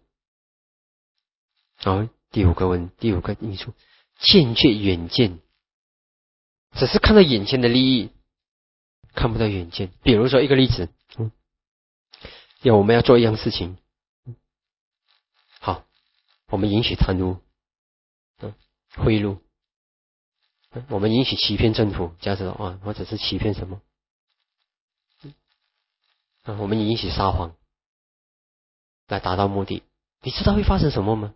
好，第五个问，第五个因素，欠缺远见，只是看到眼前的利益，看不到远见。比如说一个例子，嗯，要我们要做一样事情，好，我们允许贪污，嗯，贿赂，我们允许欺骗政府，这样子啊，或者是欺骗什么，啊，我们允许撒谎，来达到目的。你知道会发生什么吗？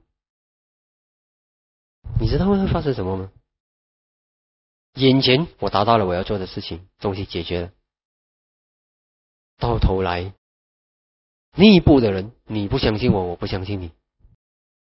你知道会发生什么吗？眼前我达到了我要做的事情，东西解决了，到头来内部的人，你不相信我，我不相信你，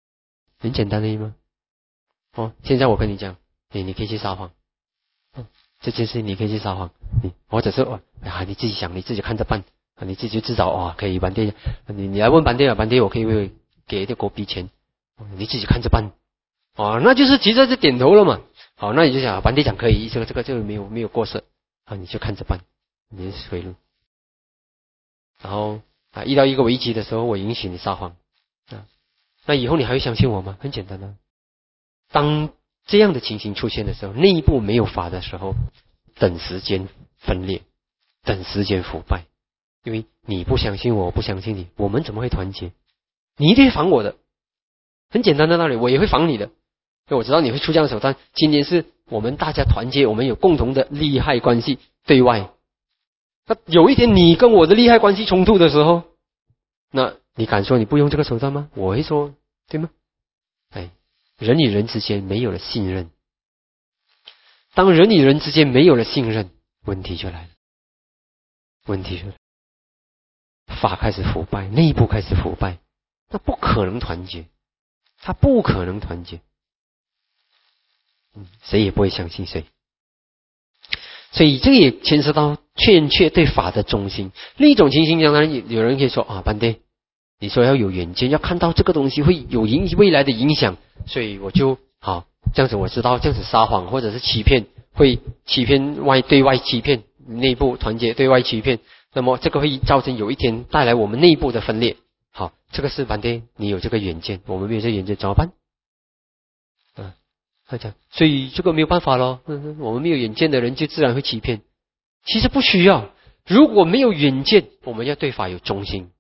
很简单的吗？哦，现在我跟你讲，你你可以去撒谎，嗯， 这件事你可以去撒谎，你或者是哦，啊你自己想，你自己看着办，啊你自己就知道哦可以班爹，你你来问班爹啊，班爹我可以不可以给一个狗笔钱，你自己看着办，哦那就是急着就点头了嘛。好，那你就想班爹讲可以，这个这个这个没有没有过失，啊你就看着办，你是水路。然后啊遇到一个危机的时候，我允许你撒谎啊，那以后你还会相信我吗？很简单啊，当这样的情形出现的时候，内部没有法的时候，等时间分裂，等时间腐败，因为你不相信我，我不相信你，我们怎么会团结？你一定会防我的，很简单的道理，我也会防你的，因为我知道你会出这样的手段。今天是我们大家团结，我们有共同的利害关系对外。那有一天你跟我的利害关系冲突的时候，那你敢说你不用这个手段吗？我会说，对吗？哎，人与人之间没有了信任，当人与人之间没有了信任，问题就来了，问题就来了，法开始腐败，内部开始腐败，那不可能团结，他不可能团结，嗯，谁也不会相信谁。所以这个也牵涉到欠缺对法的忠心。另一种情形，当然有人可以说啊，班爹，你说要有远见，要看到这个东西会有影未来的影响，所以我就好这样子，我知道这样子撒谎或者是欺骗，会欺骗外对外欺骗，内部团结对外欺骗，那么这个会造成有一天带来我们内部的分裂。好，这个是班爹，你有这个远见，我们没有这个远见怎么办？啊，他讲，所以这个没有办法咯，嗯，我们没有远见的人就自然会欺骗。其实不需要，如果没有远见，我们要对法有忠心，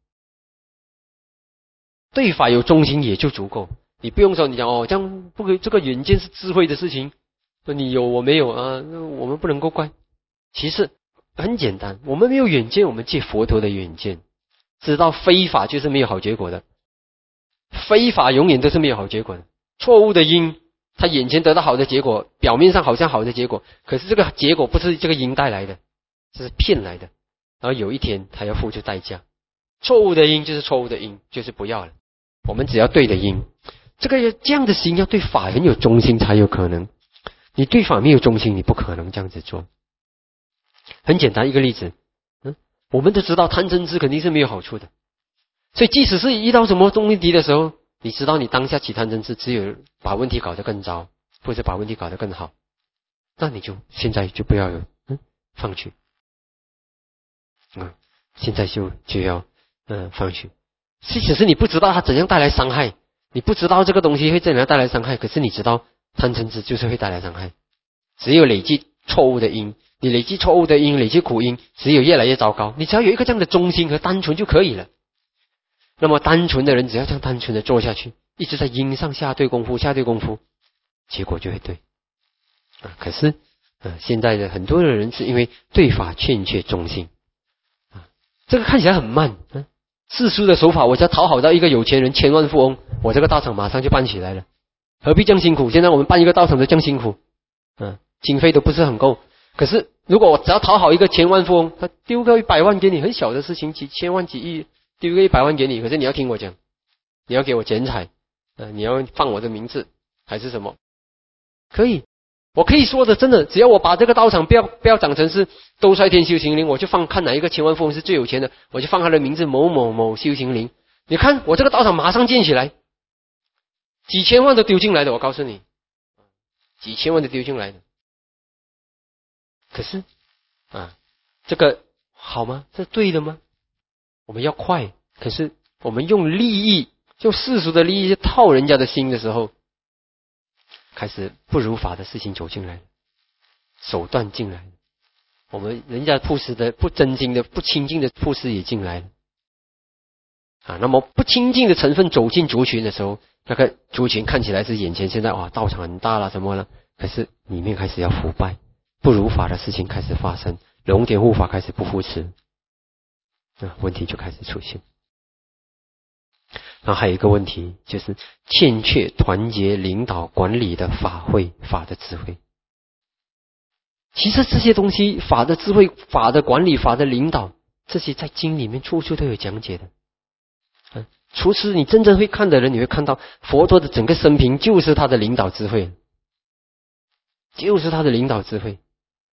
对法有忠心也就足够。你不用说你讲哦，这样不可以，这个远见是智慧的事情，你有我没有啊，那我们不能够怪。其实很简单，我们没有远见，我们借佛陀的远见，知道非法就是没有好结果的，非法永远都是没有好结果的。错误的因，他眼前得到好的结果，表面上好像好的结果，可是这个结果不是这个因带来的，这是骗来的，然后有一天他要付出代价。错误的因就是错误的因，就是不要了。我们只要对的因，这个这样的心要对法很有忠心才有可能。你对法没有忠心，你不可能这样子做。很简单一个例子，嗯，我们都知道贪嗔痴肯定是没有好处的，所以即使是遇到什么问题的时候，你知道你当下起贪嗔痴，只有把问题搞得更糟，或者把问题搞得更好，那你就现在就不要有嗯放弃，嗯，现在就就要嗯放弃。即使是你不知道它怎样带来伤害，你不知道这个东西会怎样带来伤害，可是你知道贪嗔痴就是会带来伤害。只有累积错误的因，你累积错误的因，累积苦因，只有越来越糟糕。你只要有一个这样的忠心和单纯就可以了。那么单纯的人只要这样单纯的做下去，一直在因上下对功夫，下对功夫，结果就会对啊。可是啊，现在的很多的人是因为对法欠缺忠心啊，这个看起来很慢啊。世俗的手法，我只要讨好到一个有钱人、千万富翁，我这个道场马上就办起来了，何必这样辛苦？现在我们办一个道场都这样辛苦，嗯，经费都不是很够。可是如果我只要讨好一个千万富翁，他丢个一百万给你，很小的事情，几千万、几亿，丢个一百万给你，可是你要听我讲，你要给我剪彩，呃，你要放我的名字还是什么？可以，我可以说的，真的，只要我把这个道场不要不要长成是兜率天修行林，我就放看哪一个千万富翁是最有钱的，我就放他的名字某某某修行林。你看我这个道场马上建起来，几千万都丢进来的，我告诉你，几千万都丢进来的。可是啊，这个好吗？这对的吗？我们要快，可是我们用利益，用世俗的利益去套人家的心的时候，开始不如法的事情走进来了，手段进来了，我们人家布施的不真心的、不清净的布施也进来了啊。那么不清净的成分走进族群的时候，那个族群看起来是眼前现在哇道场很大了什么了，可是里面开始要腐败，不如法的事情开始发生，龙天护法开始不扶持，啊，问题就开始出现。然后还有一个问题，就是欠缺团结、领导、管理的法会、法的智慧。其实这些东西，法的智慧、法的管理、法的领导，这些在经里面处处都有讲解的。嗯，除此你真正会看的人，你会看到佛陀的整个生平就是他的领导智慧，就是他的领导智慧。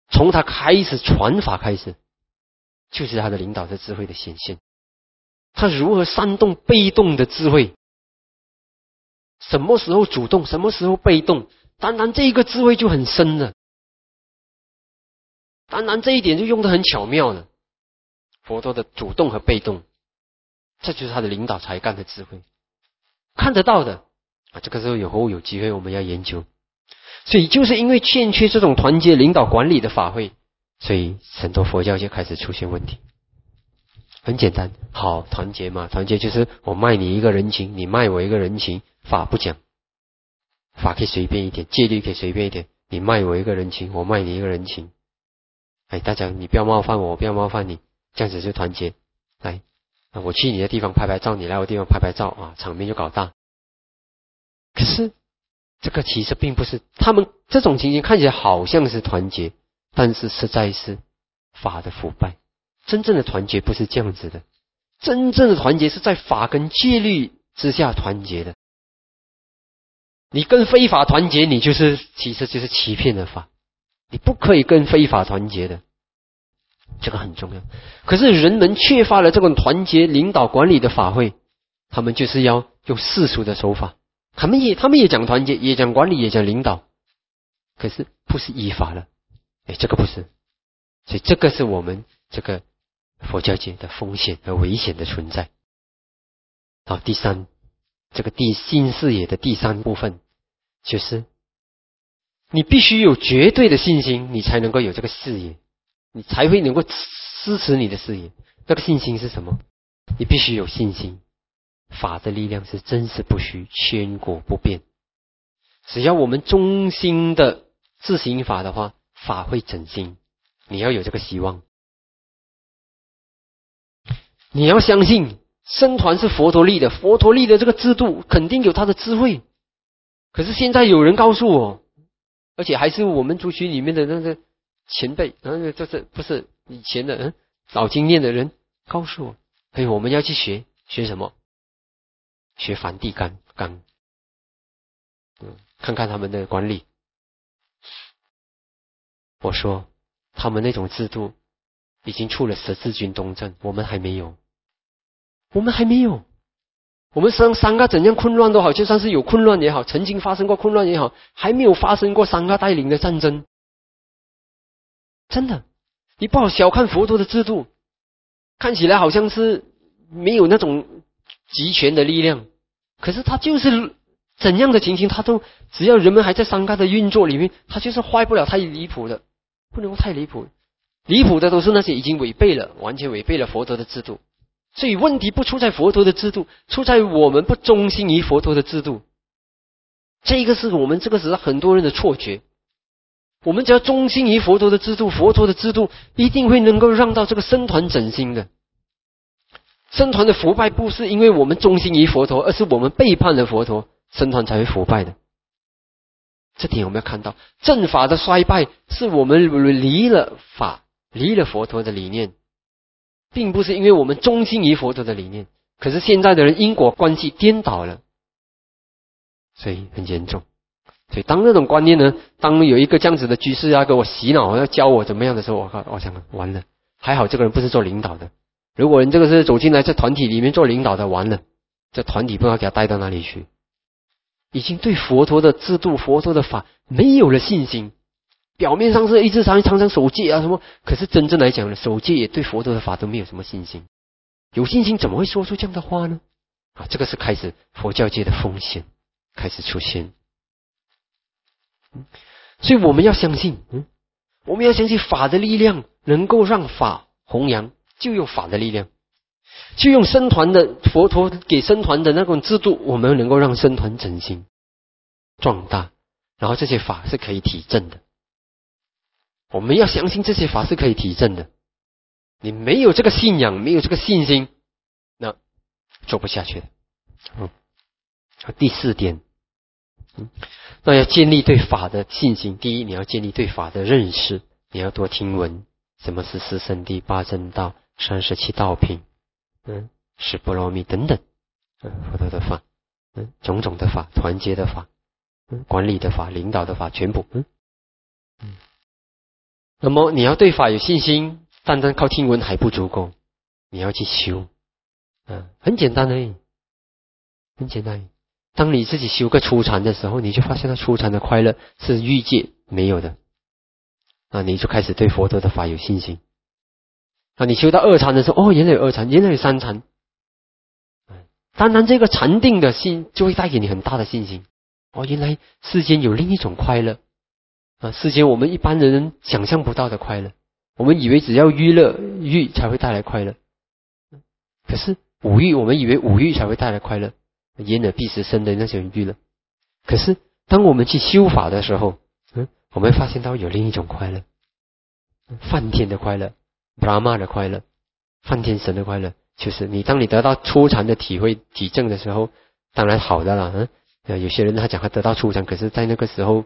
从他开始传法开始，就是他的领导的智慧的显现。他如何煽动被动的智慧？什么时候主动，什么时候被动？当然这一个智慧就很深了，当然这一点就用得很巧妙了。佛陀的主动和被动，这就是他的领导才干的智慧，看得到的啊。这个时候以后有机会我们要研究。所以就是因为欠缺这种团结领导管理的法会，所以很多佛教就开始出现问题。很简单，好，团结嘛，团结就是我卖你一个人情，你卖我一个人情，法不讲，法可以随便一点，戒律可以随便一点，你卖我一个人情，我卖你一个人情，哎，大家你不要冒犯我，我不要冒犯你，这样子就团结。来，我去你的地方拍拍照，你来我地方拍拍照啊，场面就搞大。可是这个其实并不是，他们这种情形看起来好像是团结，但是实在是法的腐败。真正的团结不是这样子的，真正的团结是在法跟戒律之下团结的。你跟非法团结，你就是其实就是欺骗的法，你不可以跟非法团结的，这个很重要。可是人们缺乏了这种团结领导管理的法会，他们就是要用世俗的手法，他们也他们也讲团结，也讲管理，也讲领导，可是不是依法了，哎，这个不是。所以这个是我们这个佛教界的风险和危险的存在。好，第三，这个第新视野的第三部分，就是你必须有绝对的信心，你才能够有这个视野，你才会能够支持你的视野。那个信心是什么？你必须有信心，法的力量是真实不虚，千果不变。只要我们忠心的自行法的话，法会整心。你要有这个希望，你要相信僧团是佛陀立的，佛陀立的这个制度肯定有他的智慧。可是现在有人告诉我，而且还是我们族群里面的那个前辈，那个就是不是以前的嗯老经验的人告诉我，哎，我们要去学学什么？学梵蒂冈冈，嗯，看看他们的管理。我说他们那种制度已经出了十字军东征，我们还没有，我们还没有。我们桑桑嘎怎样混乱都好，就算是有混乱也好，曾经发生过混乱也好，还没有发生过桑嘎带领的战争。真的，你不好小看佛陀的制度，看起来好像是没有那种集权的力量，可是他就是怎样的情形，他都只要人们还在桑嘎的运作里面，他就是坏不了太离谱的，不能够太离谱。离谱的都是那些已经违背了，完全违背了佛陀的制度。所以问题不出在佛陀的制度，出在我们不忠心于佛陀的制度。这个是我们这个时代很多人的错觉。我们只要忠心于佛陀的制度，佛陀的制度一定会能够让到这个僧团整心的。僧团的腐败不是因为我们忠心于佛陀，而是我们背叛了佛陀，僧团才会腐败的。这点我们要看到，正法的衰败是我们离了法，离了佛陀的理念，并不是因为我们忠心于佛陀的理念。可是现在的人因果关系颠倒了，所以很严重。所以当那种观念呢，当有一个这样子的居士要给我洗脑，要教我怎么样的时候，我靠，我想完了，还好这个人不是做领导的。如果人这个是走进来在团体里面做领导的，完了，这团体不知道给他带到哪里去，已经对佛陀的制度、佛陀的法没有了信心。表面上是一直常常常守戒啊什么，可是真正来讲呢，守戒也对佛陀的法都没有什么信心。有信心怎么会说出这样的话呢？啊，这个是开始佛教界的风险开始出现。所以我们要相信，嗯，我们要相信法的力量能够让法弘扬，就用法的力量，就用僧团的佛陀给僧团的那种制度，我们能够让僧团整心壮大，然后这些法是可以体证的。我们要相信这些法是可以体证的。你没有这个信仰，没有这个信心，那做不下去的。嗯，第四点，嗯，那要建立对法的信心。第一，你要建立对法的认识，你要多听闻什么是四圣谛、八正道、三十七道品，嗯，十波罗蜜等等，嗯，佛陀的法，嗯，种种的法，团结的法，嗯，管理的法，领导的法，全部，嗯嗯。 那么你要对法有信心，单单靠听闻还不足够，你要去修。啊，很简单而已，很简单而已。当你自己修个初禅的时候，你就发现到初禅的快乐是欲界没有的。啊，你就开始对佛陀的法有信心。啊，你修到二禅的时候，哦，原来有二禅，原来有三禅。单单这个禅定的心就会带给你很大的信心。哦，原来世间有另一种快乐。啊，世间我们一般人想象不到的快乐。我们以为只要娱乐欲才会带来快乐。可是五欲，我们以为五欲才会带来快乐，眼耳鼻舌身的那些娱乐。可是当我们去修法的时候，嗯，我们发现到有另一种快乐，梵天的快乐，布拉玛的快乐，梵天神的快乐，就是你当你得到初禅的体会体证的时候，当然好的啦。嗯，有些人他讲他得到初禅，可是在那个时候，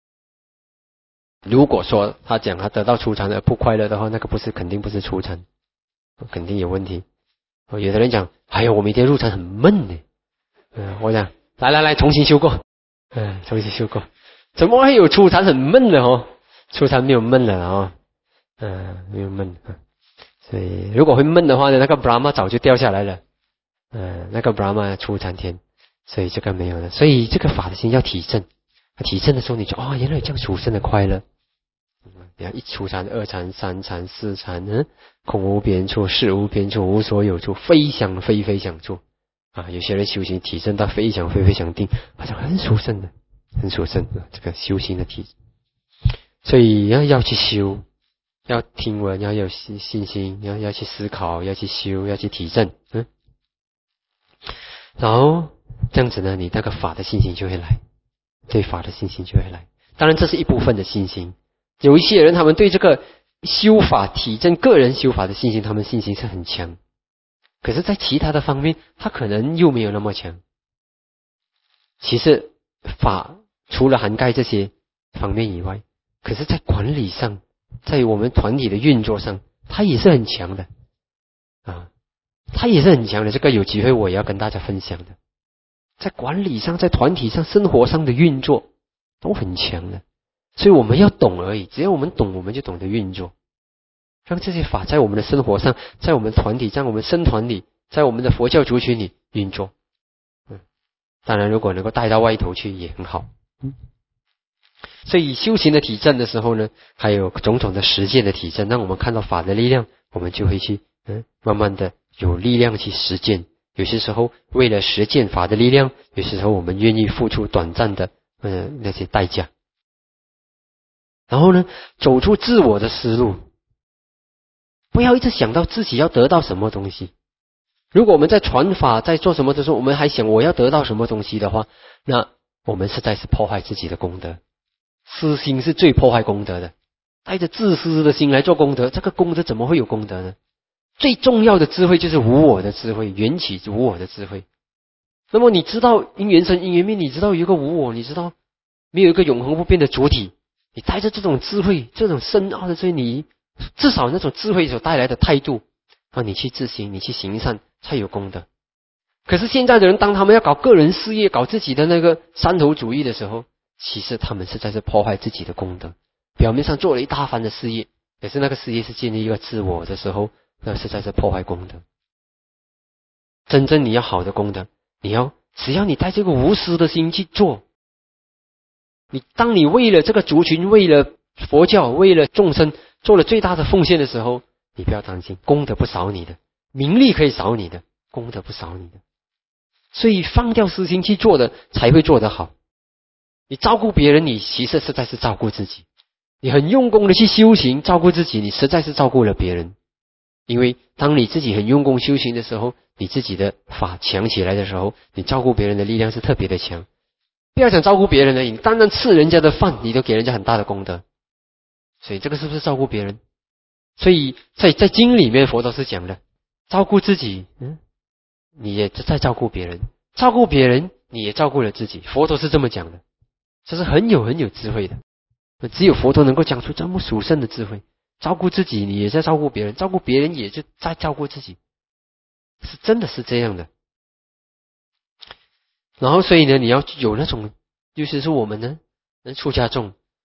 如果说他讲他得到初禅而不快乐的话，那个不是肯定不是初禅，肯定有问题。有的人讲，哎呀，我每天入禅很闷呢。嗯，我讲，来来来，重新修过。嗯，重新修过。怎么会有初禅很闷的哦？初禅没有闷的哦。嗯，没有闷。所以如果会闷的话呢，那个 Brahma 早就掉下来了。嗯，那个 Brahma 初禅天，所以这个没有了。所以这个法的心要体证，体证的时候你就哦，原来有这样殊胜的快乐。你看一初禅、二禅、三禅、四禅，嗯，空无边处，事无边处，无所有处，非想非非想处。啊，有些人修行体证到非想非非想定，好像很殊胜的，很殊胜的这个修行的体。所以要要去修，要听闻，要有信信心，要要去思考，要去修，要去体证，嗯。然后这样子呢，你那个法的信心就会来，对法的信心就会来。当然这是一部分的信心。有一些人他们对这个修法体证个人修法的信心，他们信心是很强，可是在其他的方面他可能又没有那么强。其实法除了涵盖这些方面以外，可是在管理上，在我们团体的运作上，他也是很强的啊，他也是很强的。这个有机会我也要跟大家分享的，在管理上，在团体上，生活上的运作都很强的。所以我们要懂而已，只要我们懂，我们就懂得运作，让这些法在我们的生活上，在我们团体，在我们生团里，在我们的佛教族群里运作。嗯，当然如果能够带到外头去也很好。嗯，所以修行的体证的时候呢，还有种种的实践的体证，让我们看到法的力量，我们就会去嗯，慢慢的有力量去实践。有些时候为了实践法的力量，有些时候我们愿意付出短暂的呃那些代价。然后呢，走出自我的思路，不要一直想到自己要得到什么东西。如果我们在传法，在做什么的时候，我们还想我要得到什么东西的话，那我们实在是破坏自己的功德。私心是最破坏功德的，带着自私的心来做功德，这个功德怎么会有功德呢？最重要的智慧就是无我的智慧，缘起无我的智慧。那么你知道因缘生因缘灭，你知道有一个无我，你知道没有一个永恒不变的主体，你带着这种智慧，这种深奥的智慧，你至少那种智慧所带来的态度，让你去自行，你去行善，才有功德。可是现在的人，当他们要搞个人事业，搞自己的那个山头主义的时候，其实他们是在这破坏自己的功德。表面上做了一大番的事业，可是那个事业是建立一个自我的时候，那是在这破坏功德。真正你要好的功德，你要只要你带这个无私的心去做，你当你为了这个族群，为了佛教，为了众生做了最大的奉献的时候，你不要担心，功德不少你的，名利可以少你的，功德不少你的。所以放掉私心去做的，才会做得好。你照顾别人，你其实实在是照顾自己。你很用功的去修行，照顾自己，你实在是照顾了别人。因为当你自己很用功修行的时候，你自己的法强起来的时候，你照顾别人的力量是特别的强。不要想照顾别人而已，你单单吃人家的饭，你都给人家很大的功德。所以这个是不是照顾别人？所以在在经里面佛都是讲的，照顾自己，嗯，你也在照顾别人，照顾别人你也照顾了自己，佛都是这么讲的，这是很有很有智慧的。只有佛陀能够讲出这么殊胜的智慧，照顾自己你也在照顾别人，照顾别人也就在照顾自己，是真的是这样的。然后所以呢，你要有那种，尤其是我们呢，能出家众，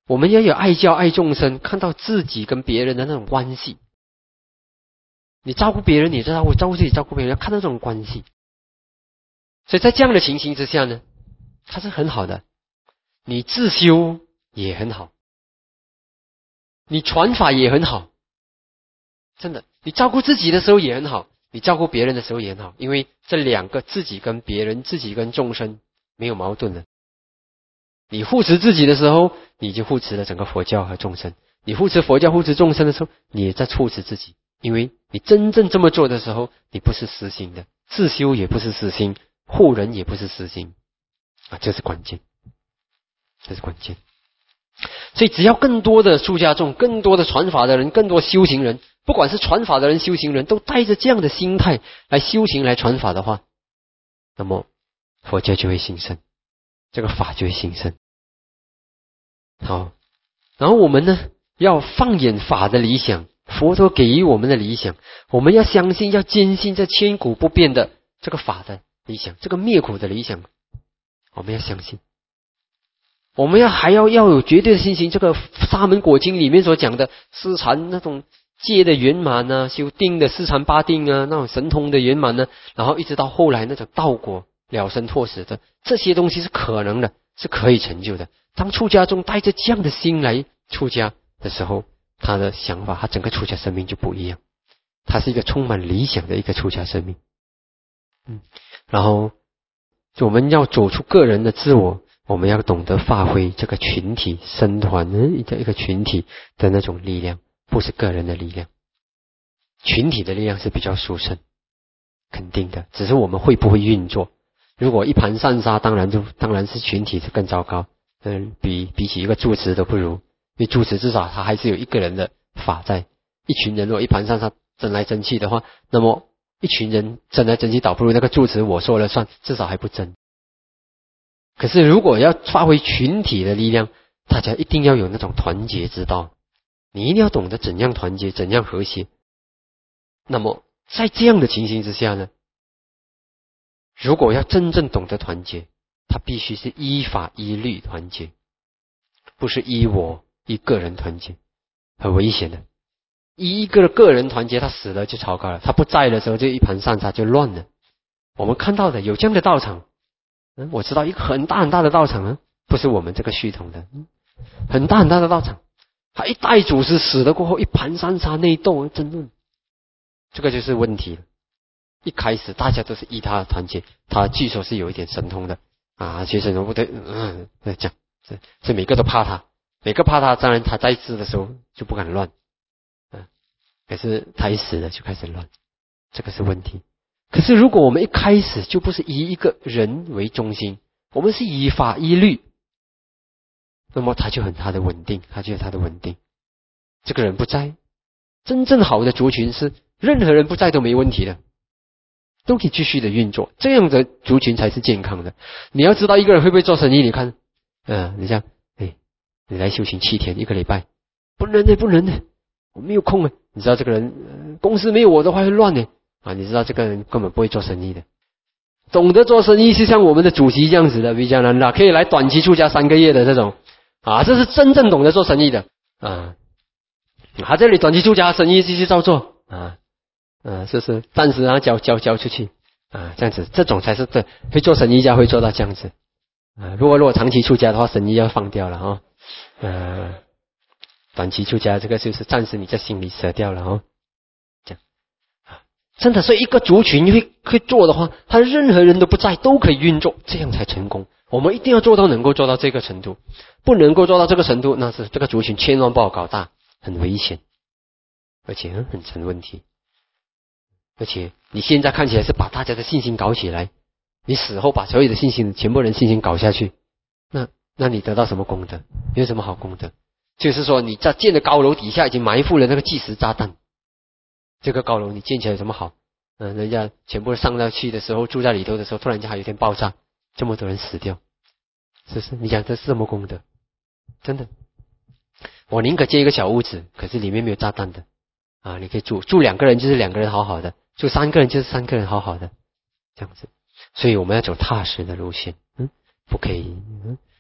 我们要有爱教爱众生，看到自己跟别人的那种关系。你照顾别人，你知道我照顾自己，照顾别人，要看到这种关系。所以在这样的情形之下呢，它是很好的。你自修也很好，你传法也很好，真的。你照顾自己的时候也很好，你照顾别人的时候也很好，因为这两个自己跟别人、自己跟众生没有矛盾的。你护持自己的时候，你就护持了整个佛教和众生；你护持佛教、护持众生的时候，你也在护持自己。因为你真正这么做的时候，你不是私心的，自修也不是私心，护人也不是私心啊，这是关键，这是关键。所以只要更多的出家众、更多的传法的人、更多修行人，不管是传法的人、修行人，都带着这样的心态来修行、来传法的话，那么佛教就会兴盛，这个法就会兴盛。好，然后我们呢，要放眼法的理想，佛陀给予我们的理想，我们要相信，要坚信这千古不变的这个法的理想，这个灭苦的理想，我们要相信。我们要还要要有绝对的信心，这个沙门果经里面所讲的四禅那种戒的圆满啊，修定的四禅八定啊，那种神通的圆满呢，然后一直到后来那种道果了生脱死的，这些东西是可能的，是可以成就的。当出家众带着这样的心来出家的时候，他的想法，他整个出家生命就不一样，他是一个充满理想的一个出家生命。嗯，然后就我们要走出个人的自我，我们要懂得发挥这个群体僧团的一个群体的那种力量，不是个人的力量。群体的力量是比较殊胜，肯定的，只是我们会不会运作。如果一盘散沙，当然就当然是群体是更糟糕，嗯，比比起一个住持都不如，因为住持至少他还是有一个人的法在，一群人如果一盘散沙争来争去的话，那么一群人争来争去，倒不如那个住持我说了算，至少还不争。可是如果要发挥群体的力量，大家一定要有那种团结之道，你一定要懂得怎样团结，怎样和谐。那么在这样的情形之下呢，如果要真正懂得团结，他必须是依法依律团结，不是依我依个人团结，很危险的。依一个个人团结，他死了就糟糕了，他不在的时候就一盘散沙，就乱了。我们看到的有这样的道场，嗯，我知道一个很大很大的道场啊，不是我们这个系统的，嗯，很大很大的道场，他一代祖师死了过后，一盘散沙内斗争论，这个就是问题了。一开始大家都是依他团结，他据说是有一点神通的啊，学生不对，嗯，这样，是是每个都怕他，每个怕他，当然他在世的时候就不敢乱，嗯，可是他一死了就开始乱，这个是问题。可是如果我们一开始就不是以一个人为中心，我们是以法依律，那么他就很他的稳定，他就有他的稳定。这个人不在，真正好的族群是任何人不在都没问题的，都可以继续的运作，这样的族群才是健康的。你要知道一个人会不会做生意，你看，嗯、呃，你像，哎，你来修行七天一个礼拜，不能的，不能的，我没有空啊。你知道这个人、呃、公司没有我的话会乱的啊，你知道这个人根本不会做生意的。懂得做生意是像我们的主席这样子的，比较难的，可以来短期出家三个月的这种啊，这是真正懂得做生意的啊。他、啊、这里短期出家生意继续照做啊。啊，是是，暂时啊交交交出去啊，这样子，这种才是对会做生意家会做到这样子啊。如果如果长期出家的话，生意要放掉了啊。呃，短期出家这个就是暂时你在心里舍掉了哦。这样啊，真的，所以一个族群会会做的话，他任何人都不在都可以运作，这样才成功。我们一定要做到能够做到这个程度，不能够做到这个程度，那是这个族群千万不好搞大，很危险，而且很很成问题。而且你现在看起来是把大家的信心搞起来，你死后把所有的信心全部人信心搞下去，那那你得到什么功德？有什么好功德？就是说你在建的高楼底下已经埋伏了那个计时炸弹，这个高楼你建起来有什么好？嗯、呃，人家全部上到去的时候，住在里头的时候，突然间还有一天爆炸，这么多人死掉，是不是？你讲这是什么功德？真的，我宁可建一个小屋子，可是里面没有炸弹的啊，你可以住住两个人就是两个人好好的。就三个人就是三个人好好的这样子，所以我们要走踏实的路线，嗯，不可以，嗯，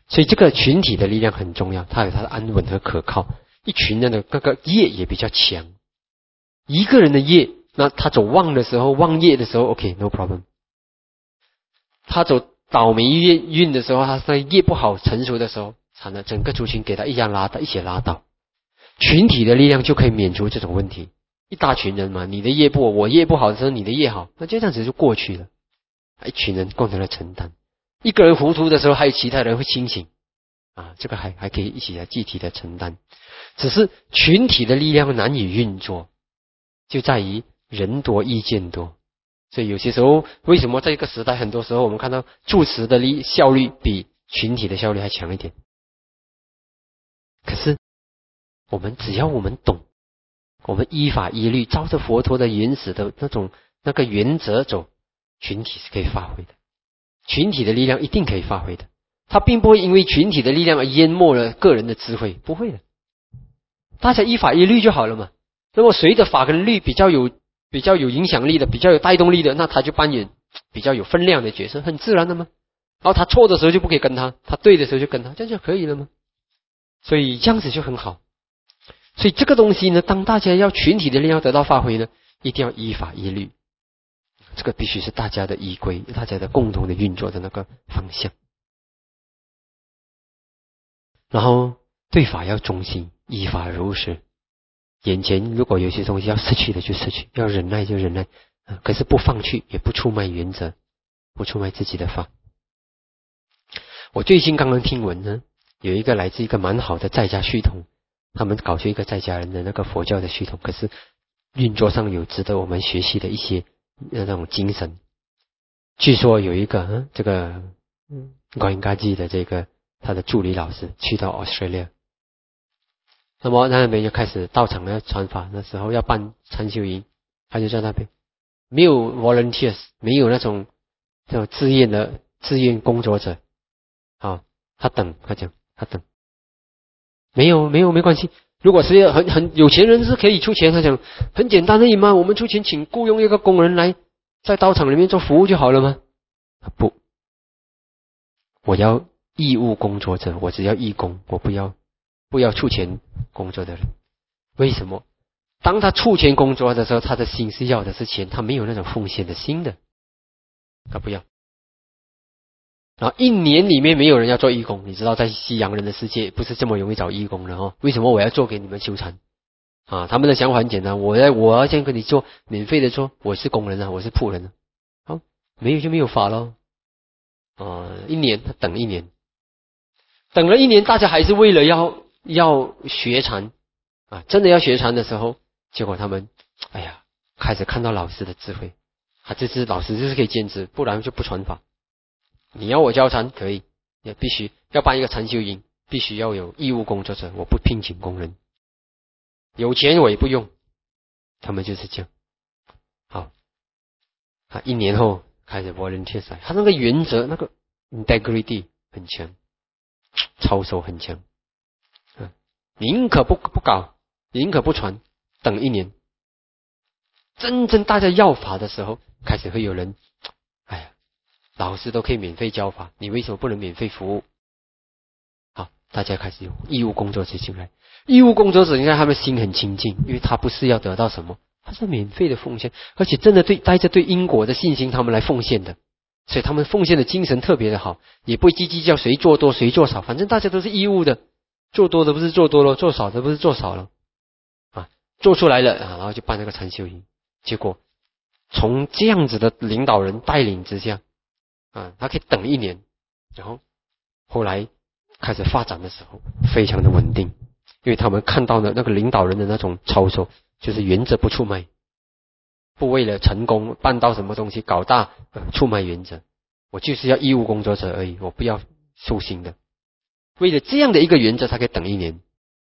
所以这个群体的力量很重要，它有它的安稳和可靠。一群人的各个业也比较强，一个人的业，那他走旺的时候，旺业的时候 OK no problem。他走倒霉运运的时候，他在业不好成熟的时候，惨了，整个族群给他一样拉倒，一起拉倒。群体的力量就可以免除这种问题。一大群人嘛，你的业不好，我业不好的时候，你的业好，那就这样子就过去了。一群人共同来承担，一个人糊涂的时候，还有其他人会清醒啊，这个还还可以一起来集体的承担。只是群体的力量难以运作，就在于人多意见多。所以有些时候，为什么在这个时代，很多时候我们看到住持的力效率比群体的效率还强一点？可是我们只要我们懂，我们依法依律，照着佛陀的原始的那种那个原则走，群体是可以发挥的，群体的力量一定可以发挥的。它并不会因为群体的力量而淹没了个人的智慧，不会的。大家依法依律就好了嘛。那么谁的法跟律比较有比较有影响力的，比较有带动力的，那他就扮演比较有分量的角色，很自然的嘛。然后他错的时候就不可以跟他，他对的时候就跟他，这样就可以了吗？所以这样子就很好。所以这个东西呢，当大家要群体的力量得到发挥呢，一定要依法依律，这个必须是大家的依归，大家的共同的运作的那个方向。然后对法要忠心，依法如实。眼前如果有些东西要失去的就失去，要忍耐就忍耐，啊、可是不放弃，也不出卖原则，不出卖自己的法。我最近刚刚听闻呢，有一个来自一个蛮好的在家系统，他们搞出一个在家人的那个佛教的系统，可是运作上有值得我们学习的一些那种精神。据说有一个、嗯、这个高音嘎基的这个他的助理老师去到 Australia， 那么那边就开始到场要传法，那时候要办禅修营，他就在那边没有 volunteers， 没有那种这种自愿的自愿工作者。好，他等，他讲他等，没有没有没关系。如果是很很有钱人是可以出钱，他讲很简单而已嘛，我们出钱请雇佣一个工人来在道场里面做服务就好了吗？不，我要义务工作者，我只要义工，我不要不要出钱工作的人。为什么？当他出钱工作的时候，他的心是要的是钱，他没有那种奉献的心的，他不要。然后一年里面没有人要做义工，你知道在西洋人的世界不是这么容易找义工的哦。为什么我要做给你们修禅啊？他们的想法很简单，我要我要这样跟你做，免费的做，我是工人啊，我是仆人啊。好，没有就没有法咯。啊，一年他等一年，等了一年，大家还是为了要要学禅啊，真的要学禅的时候，结果他们哎呀开始看到老师的智慧，他这次老师就是可以坚持，不然就不传法。你要我教禅可以，也必须要办一个禅修营，必须要有义务工作者，我不聘请工人，有钱我也不用，他们就是这样。好，啊，一年后开始 volunteer， 他那个原则那个 integrity 很强，操守很强，嗯，宁可不不搞，宁可不传，等一年，真正大家要法的时候，开始会有人，哎呀。老师都可以免费教法，你为什么不能免费服务？好，大家开始有义务工作者进来。义务工作者应该他们心很清净，因为他不是要得到什么，他是免费的奉献，而且真的对带着对因果的信心，他们来奉献的，所以他们奉献的精神特别的好，也不会计较谁做多谁做少，反正大家都是义务的，做多的不是做多了，做少的不是做少了，啊，做出来了啊，然后就办那个禅修营，结果从这样子的领导人带领之下。啊，他可以等一年，然后后来开始发展的时候非常的稳定，因为他们看到了那个领导人的那种操守，就是原则不出卖，不为了成功办到什么东西搞大、呃、出卖原则，我就是要义务工作者而已，我不要受薪的，为了这样的一个原则才可以等一年，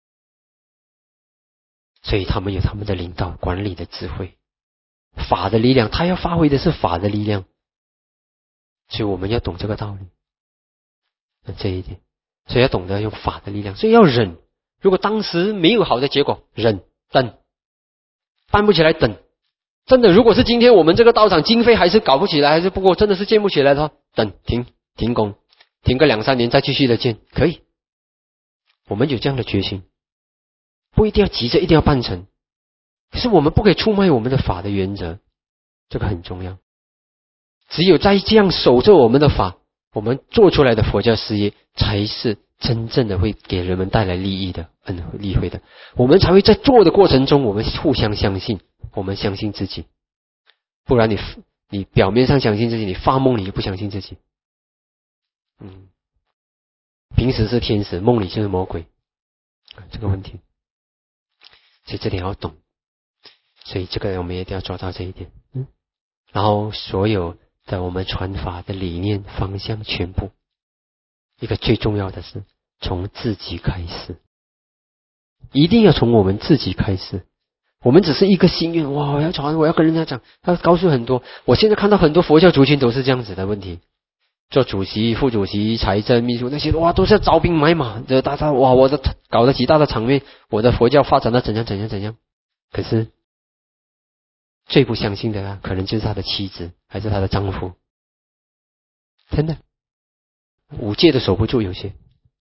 所以他们有他们的领导管理的智慧，法的力量，他要发挥的是法的力量。所以我们要懂这个道理，这一点，所以要懂得用法的力量，所以要忍。如果当时没有好的结果，忍等，办不起来等。真的，如果是今天我们这个道场经费还是搞不起来，还是不过真的是建不起来的话，等停停工， 停个两三年再继续的见，可以。我们有这样的决心，不一定要急着一定要办成。可是我们不可以出卖我们的法的原则，这个很重要。只有在这样守着我们的法，我们做出来的佛教事业才是真正的会给人们带来利益的，恩利惠的。我们才会在做的过程中，我们互相相信，我们相信自己。不然你你表面上相信自己，你发梦你就不相信自己。嗯，平时是天使，梦里就是魔鬼，这个问题。所以这点要懂，所以这个我们一定要做到这一点。嗯，然后所有的我们传法的理念方向全部，一个最重要的是从自己开始，一定要从我们自己开始。我们只是一个心愿，哇，我要传，我要跟人家讲，他告诉很多。我现在看到很多佛教族群都是这样子的问题，做主席、副主席、财政秘书那些，哇，都是要招兵买马的，大大哇，我的搞得极大的场面，我的佛教发展到怎样怎样怎样。可是最不相信的啊，可能就是他的妻子还是他的丈夫，真的，五戒都守不住，有些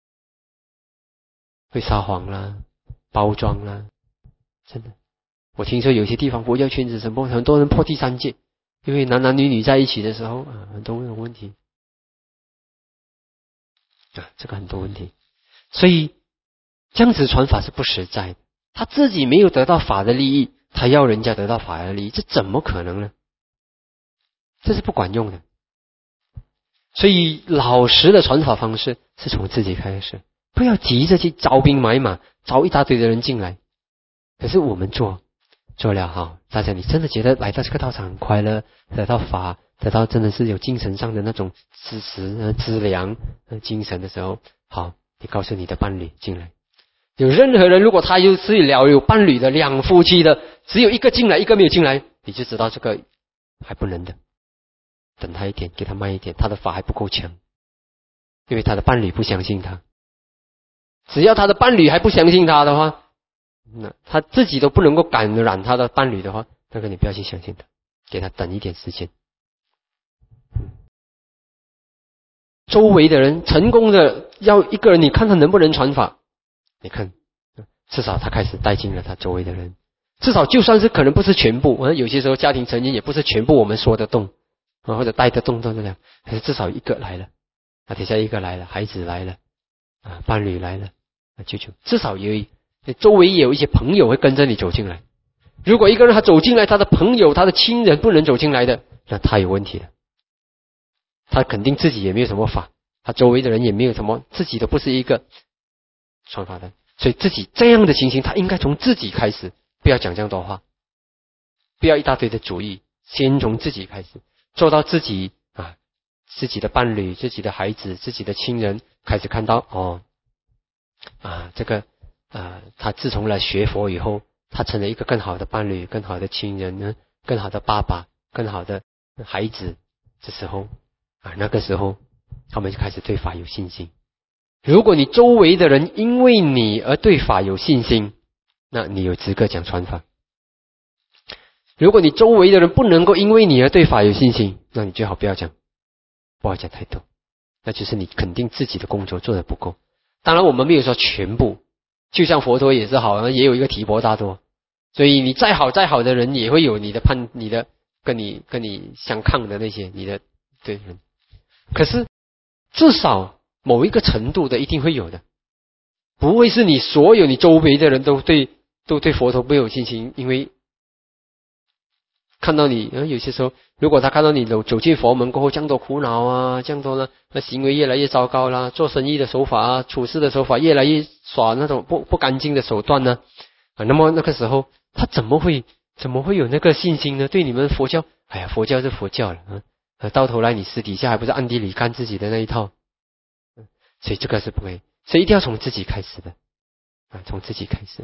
会撒谎啦、包装啦，真的。我听说有些地方佛教圈子什么很多人破第三戒，因为男男女女在一起的时候啊，很多那种问题啊，这个很多问题。所以这样子传法是不实在的，他自己没有得到法的利益，他要人家得到法的利益，这怎么可能呢？这是不管用的。所以老实的传法方式是从自己开始，不要急着去招兵买马，招一大堆的人进来。可是我们做做了好，大家你真的觉得来到这个道场很快乐，得到法，得到真的是有精神上的那种支持、资粮、精神的时候，好，你告诉你的伴侣进来。有任何人如果他有是了有伴侣的，两夫妻的，只有一个进来，一个没有进来，你就知道这个还不能的。等他一点，给他慢一点，他的法还不够强，因为他的伴侣不相信他。只要他的伴侣还不相信他的话，那他自己都不能够感染他的伴侣的话，那个你不要去相信他，给他等一点时间。周围的人成功的要一个人，你看他能不能传法？你看，至少他开始带进了他周围的人，至少就算是可能不是全部，有些时候家庭成员也不是全部我们说得动，或者带得动都这样，可是至少一个来了，啊，底下一个来了，孩子来了，啊，伴侣来了，啊，舅舅，至少有一周围也有一些朋友会跟着你走进来。如果一个人他走进来，他的朋友、他的亲人不能走进来的，那他有问题了。他肯定自己也没有什么法，他周围的人也没有什么，自己都不是一个传法的，所以自己这样的情形，他应该从自己开始，不要讲这样多话，不要一大堆的主意，先从自己开始，做到自己啊，自己的伴侣、自己的孩子、自己的亲人开始看到哦，啊，这个啊，他自从来学佛以后，他成了一个更好的伴侣、更好的亲人呢，更好的爸爸、更好的孩子。这时候啊，那个时候他们就开始对法有信心。如果你周围的人因为你而对法有信心，那你有资格讲传法。如果你周围的人不能够因为你而对法有信心，那你最好不要讲，不要讲太多，那就是你肯定自己的工作做得不够。当然我们没有说全部，就像佛陀也是好，也有一个提婆达多，所以你再好再好的人也会有你的判，你的跟你跟你相抗的那些你的对人，可是至少某一个程度的一定会有的，不会是你所有你周围的人都对都对佛陀没有信心。因为看到你，呃，有些时候如果他看到你走走进佛门过后这样多苦恼啊，这样多呢，那行为越来越糟糕啦，做生意的手法啊，处事的手法越来越耍那种不不干净的手段呢，啊，那么那个时候他怎么会怎么会有那个信心呢？对你们佛教，哎呀，佛教是佛教了啊，到头来你私底下还不是暗地里干自己的那一套，所以这个是不会，所以一定要从自己开始的啊，从自己开始。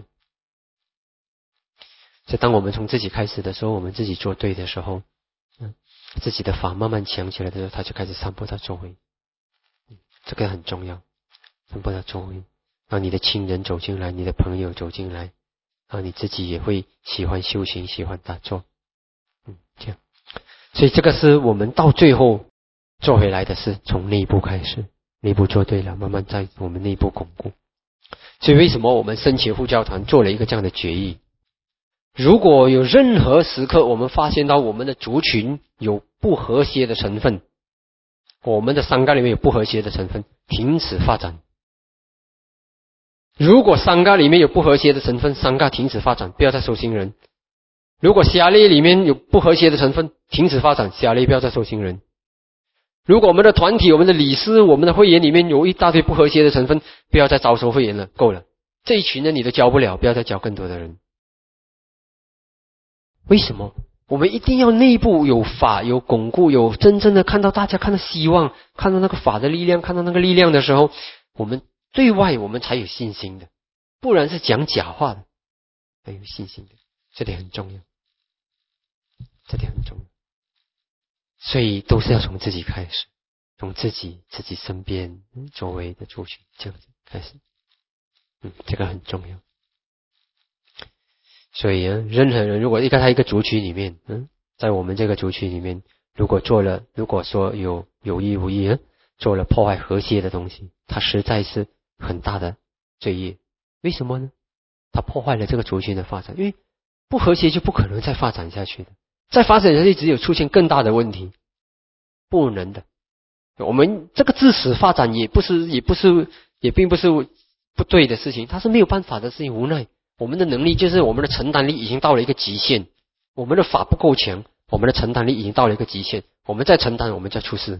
所以当我们从自己开始的时候，我们自己做对的时候，嗯，自己的法慢慢强起来的时候，它就开始散播到周围，嗯，这个很重要，散播到周围，让你的亲人走进来，你的朋友走进来，然后你自己也会喜欢修行，喜欢打坐，嗯，这样。所以这个是我们到最后做回来的是从内部开始， 内部做对了，慢慢在我们内部巩固。所以为什么我们生前护教团做了一个这样的决议？如果有任何时刻我们发现到我们的族群有不和谐的成分，我们的商家里面有不和谐的成分，停止发展。如果商家里面有不和谐的成分，商家停止发展，不要再收新人。如果辖类里面有不和谐的成分，停止发展，辖类不要再收新人。如果我们的团体、我们的理事、我们的会员里面有一大堆不和谐的成分，不要再招收会员了，够了。这一群人你都教不了，不要再教更多的人。为什么？我们一定要内部有法，有巩固，有真正的看到大家看到希望，看到那个法的力量，看到那个力量的时候，我们对外我们才有信心的，不然是讲假话的，才有信心的。这点很重要，这点很重要。所以都是要从自己开始，从自己自己身边周围的族群这样子开始，嗯，这个很重要。所以啊，任何人如果一个他一个族群里面，嗯，在我们这个族群里面，如果做了，如果说有有意无意啊，做了破坏和谐的东西，他实在是很大的罪业。为什么呢？他破坏了这个族群的发展，因为不和谐就不可能再发展下去的，再发展下去只有出现更大的问题，不能的。我们这个自始发展也不是也不是也并不是不对的事情，它是没有办法的事情，无奈。我们的能力就是我们的承担力已经到了一个极限，我们的法不够强，我们的承担力已经到了一个极限，我们再承担我们就出事，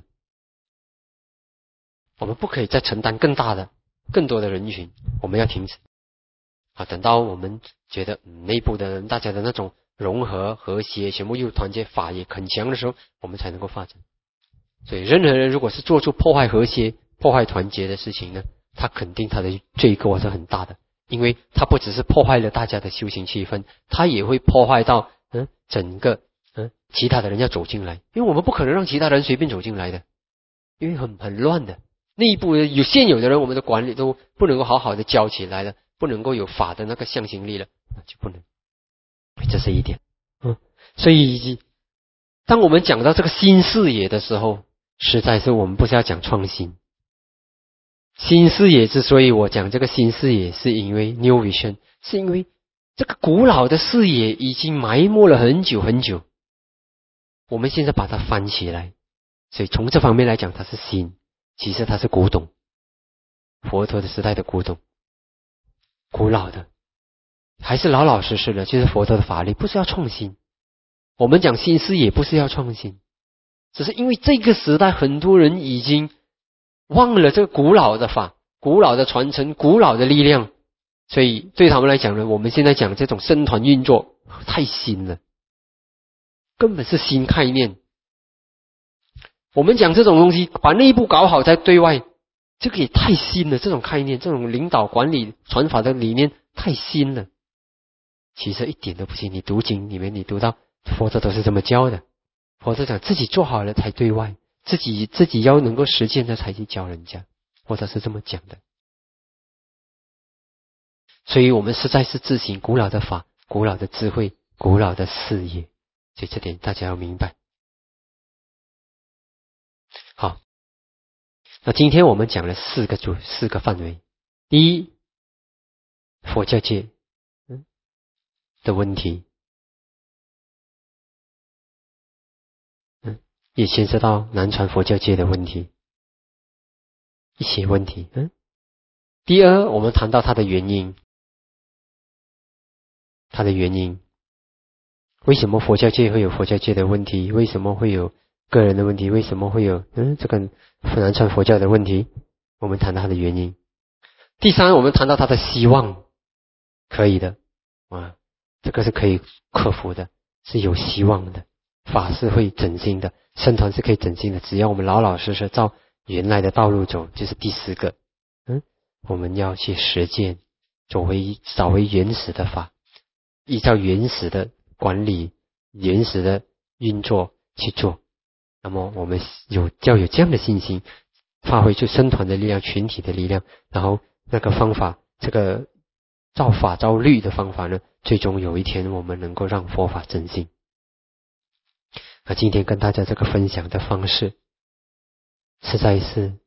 我们不可以再承担更大的更多的人群，我们要停止啊！等到我们觉得、嗯、内部的人大家的那种融合和谐全部又团结，法也很强的时候，我们才能够发展。所以任何人如果是做出破坏和谐破坏团结的事情呢，他肯定他的罪过是很大的，因为他不只是破坏了大家的修行气氛，他也会破坏到嗯整个嗯其他的人要走进来，因为我们不可能让其他人随便走进来的，因为很很乱的，内部有现有的人我们的管理都不能够好好的教起来了，不能够有法的那个向心力了，那就不能，这是一点。嗯，所以当我们讲到这个新视野的时候，实在是我们不是要讲创新。新视野之所以我讲这个新视野，是因为 New Vision， 是因为这个古老的视野已经埋没了很久很久，我们现在把它翻起来，所以从这方面来讲它是新，其实它是古董，佛陀的时代的古董，古老的，还是老老实实的，就是佛陀的法力，不是要创新。我们讲新视野不是要创新，只是因为这个时代很多人已经忘了这个古老的法，古老的传承，古老的力量，所以对他们来讲呢，我们现在讲这种僧团运作太新了，根本是新概念。我们讲这种东西，把内部搞好再对外，这个也太新了，这种概念，这种领导管理传法的理念太新了。其实一点都不新，你读经里面你读到佛陀都是这么教的，佛陀讲自己做好了才对外，自己自己要能够实践的才去教人家，佛陀是这么讲的。所以我们实在是自行古老的法，古老的智慧，古老的事业，所以这点大家要明白。好，那今天我们讲了四个主四个范围。第一，佛教界的问题，嗯，也牵涉到南传佛教界的问题，一些问题。嗯，第二，我们谈到它的原因，它的原因，为什么佛教界会有佛教界的问题？为什么会有个人的问题？为什么会有嗯这个南传佛教的问题？我们谈到它的原因。第三，我们谈到它的希望，可以的啊，这个是可以克服的，是有希望的，法是会整新的，僧团是可以整新的，只要我们老老实实照原来的道路走，就是第四个，嗯，我们要去实践，走回找回原始的法，依照原始的管理、原始的运作去做。那么我们有要有这样的信心，发挥出僧团的力量、群体的力量，然后那个方法，这个照法照律的方法呢，最终有一天我们能够让佛法真心。那今天跟大家这个分享的方式，实在是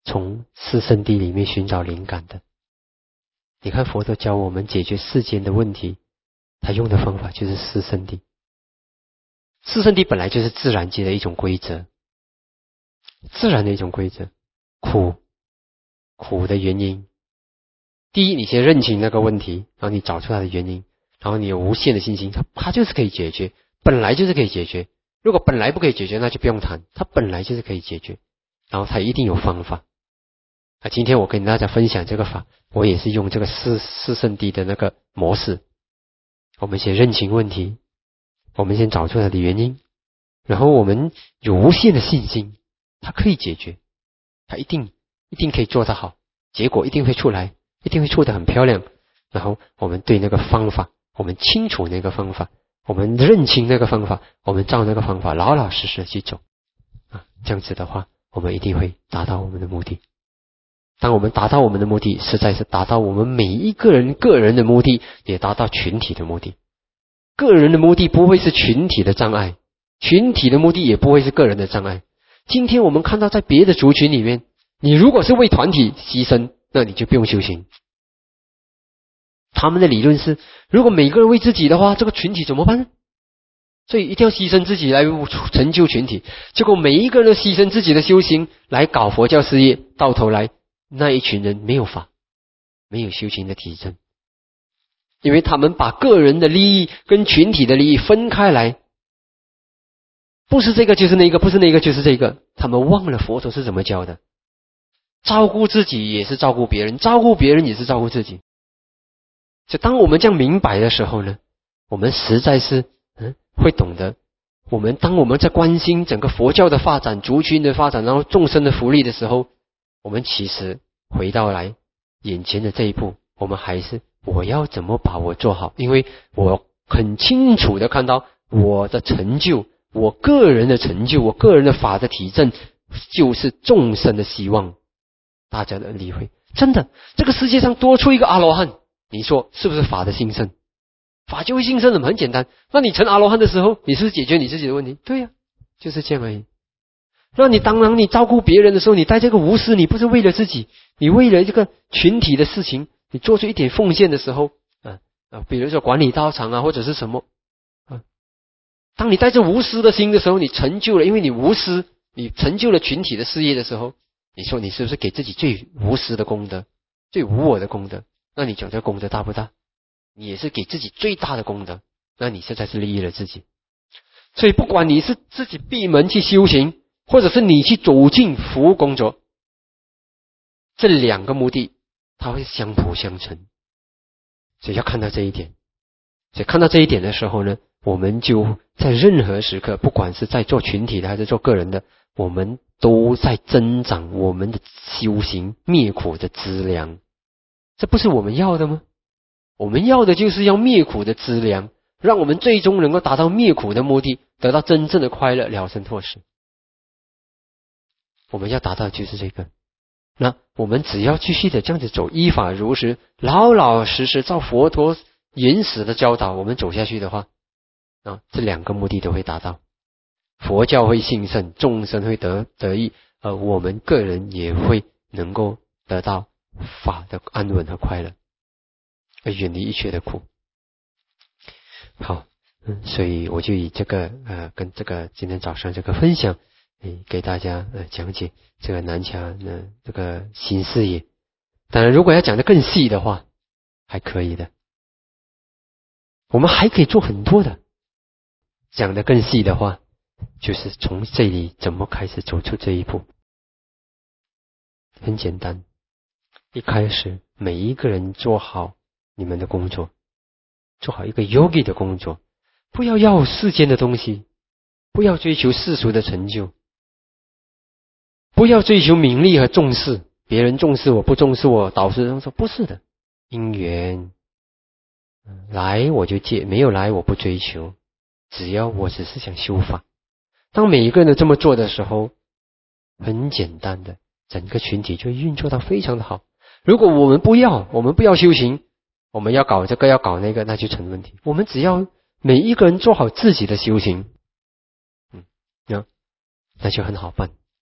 从四圣谛里面寻找灵感的。你看佛陀教我们解决世间的问题，他用的方法就是四圣谛。四圣谛本来就是自然界的一种规则，自然的一种规则。苦，苦的原因，第一，你先认清那个问题，然后你找出它的原因，然后你有无限的信心，它它就是可以解决，本来就是可以解决。如果本来不可以解决，那就不用谈，它本来就是可以解决，然后它一定有方法。啊，今天我跟大家分享这个法，我也是用这个四四圣谛的那个模式。我们先认清问题，我们先找出它的原因，然后我们有无限的信心，它可以解决，它一定一定可以做得好，结果一定会出来，一定会出得很漂亮。然后我们对那个方法，我们清楚那个方法，我们认清那个方法，我们照那个方法老老实实的去走啊，这样子的话，我们一定会达到我们的目的。当我们达到我们的目的，实在是达到我们每一个人个人的目的，也达到群体的目的。个人的目的不会是群体的障碍，群体的目的也不会是个人的障碍。今天我们看到在别的族群里面，你如果是为团体牺牲，那你就不用修行。他们的理论是，如果每个人为自己的话，这个群体怎么办呢？所以一定要牺牲自己来成就群体。结果每一个人都牺牲自己的修行来搞佛教事业，到头来那一群人没有法，没有修行的提升，因为他们把个人的利益跟群体的利益分开来，不是这个就是那个，不是那个就是这个，他们忘了佛陀是怎么教的。照顾自己也是照顾别人，照顾别人也是照顾自己。就当我们这样明白的时候呢，我们实在是嗯会懂得，我们当我们在关心整个佛教的发展、族群的发展，然后众生的福利的时候，我们其实回到来眼前的这一步，我们还是我要怎么把我做好，因为我很清楚的看到我的成就，我个人的成就，我个人的法的体证，就是众生的希望。大家的理会，真的，这个世界上多出一个阿罗汉，你说是不是法的兴盛？法就会兴盛的，很简单。那你成阿罗汉的时候，你是不是解决你自己的问题？对呀、啊，就是这样而已。那你当然你照顾别人的时候，你带这个无私，你不是为了自己，你为了这个群体的事情，你做出一点奉献的时候，啊啊，比如说管理道场啊，或者是什么啊，当你带着无私的心的时候，你成就了，因为你无私，你成就了群体的事业的时候，你说你是不是给自己最无私的功德，最无我的功德？那你讲这功德大不大？你也是给自己最大的功德，那你现在是利益了自己。所以不管你是自己闭门去修行，或者是你去走进服务工作，这两个目的它会相辅相成，所以要看到这一点。所以看到这一点的时候呢，我们就在任何时刻，不管是在做群体的还是做个人的，我们都在增长我们的修行灭苦的资粮。这不是我们要的吗？我们要的就是要灭苦的资粮，让我们最终能够达到灭苦的目的，得到真正的快乐，了生脱死。我们要达到的就是这个。那我们只要继续的这样子走，依法如实，老老实实照佛陀原始的教导我们走下去的话，啊，这两个目的都会达到。佛教会兴盛，众生会得得益，而我们个人也会能够得到法的安稳和快乐，而远离一切的苦。好，嗯，所以我就以这个呃，跟这个今天早上这个分享，嗯，给大家呃讲解这个南禅呃这个新视野。当然，如果要讲得更细的话，还可以的，我们还可以做很多的。讲得更细的话，就是从这里怎么开始走出这一步。很简单，一开始每一个人做好你们的工作，做好一个 yogi 的工作，不要要世间的东西，不要追求世俗的成就，不要追求名利和重视，别人重视我不重视我，导师说不是的，因缘来我就借，没有来我不追求，只要我只是想修法。当每一个人都这么做的时候，很简单的，整个群体就会运作到非常的好。如果我们不要，我们不要修行，我们要搞这个要搞那个，那就成问题。我们只要每一个人做好自己的修行，嗯，那那就很好办。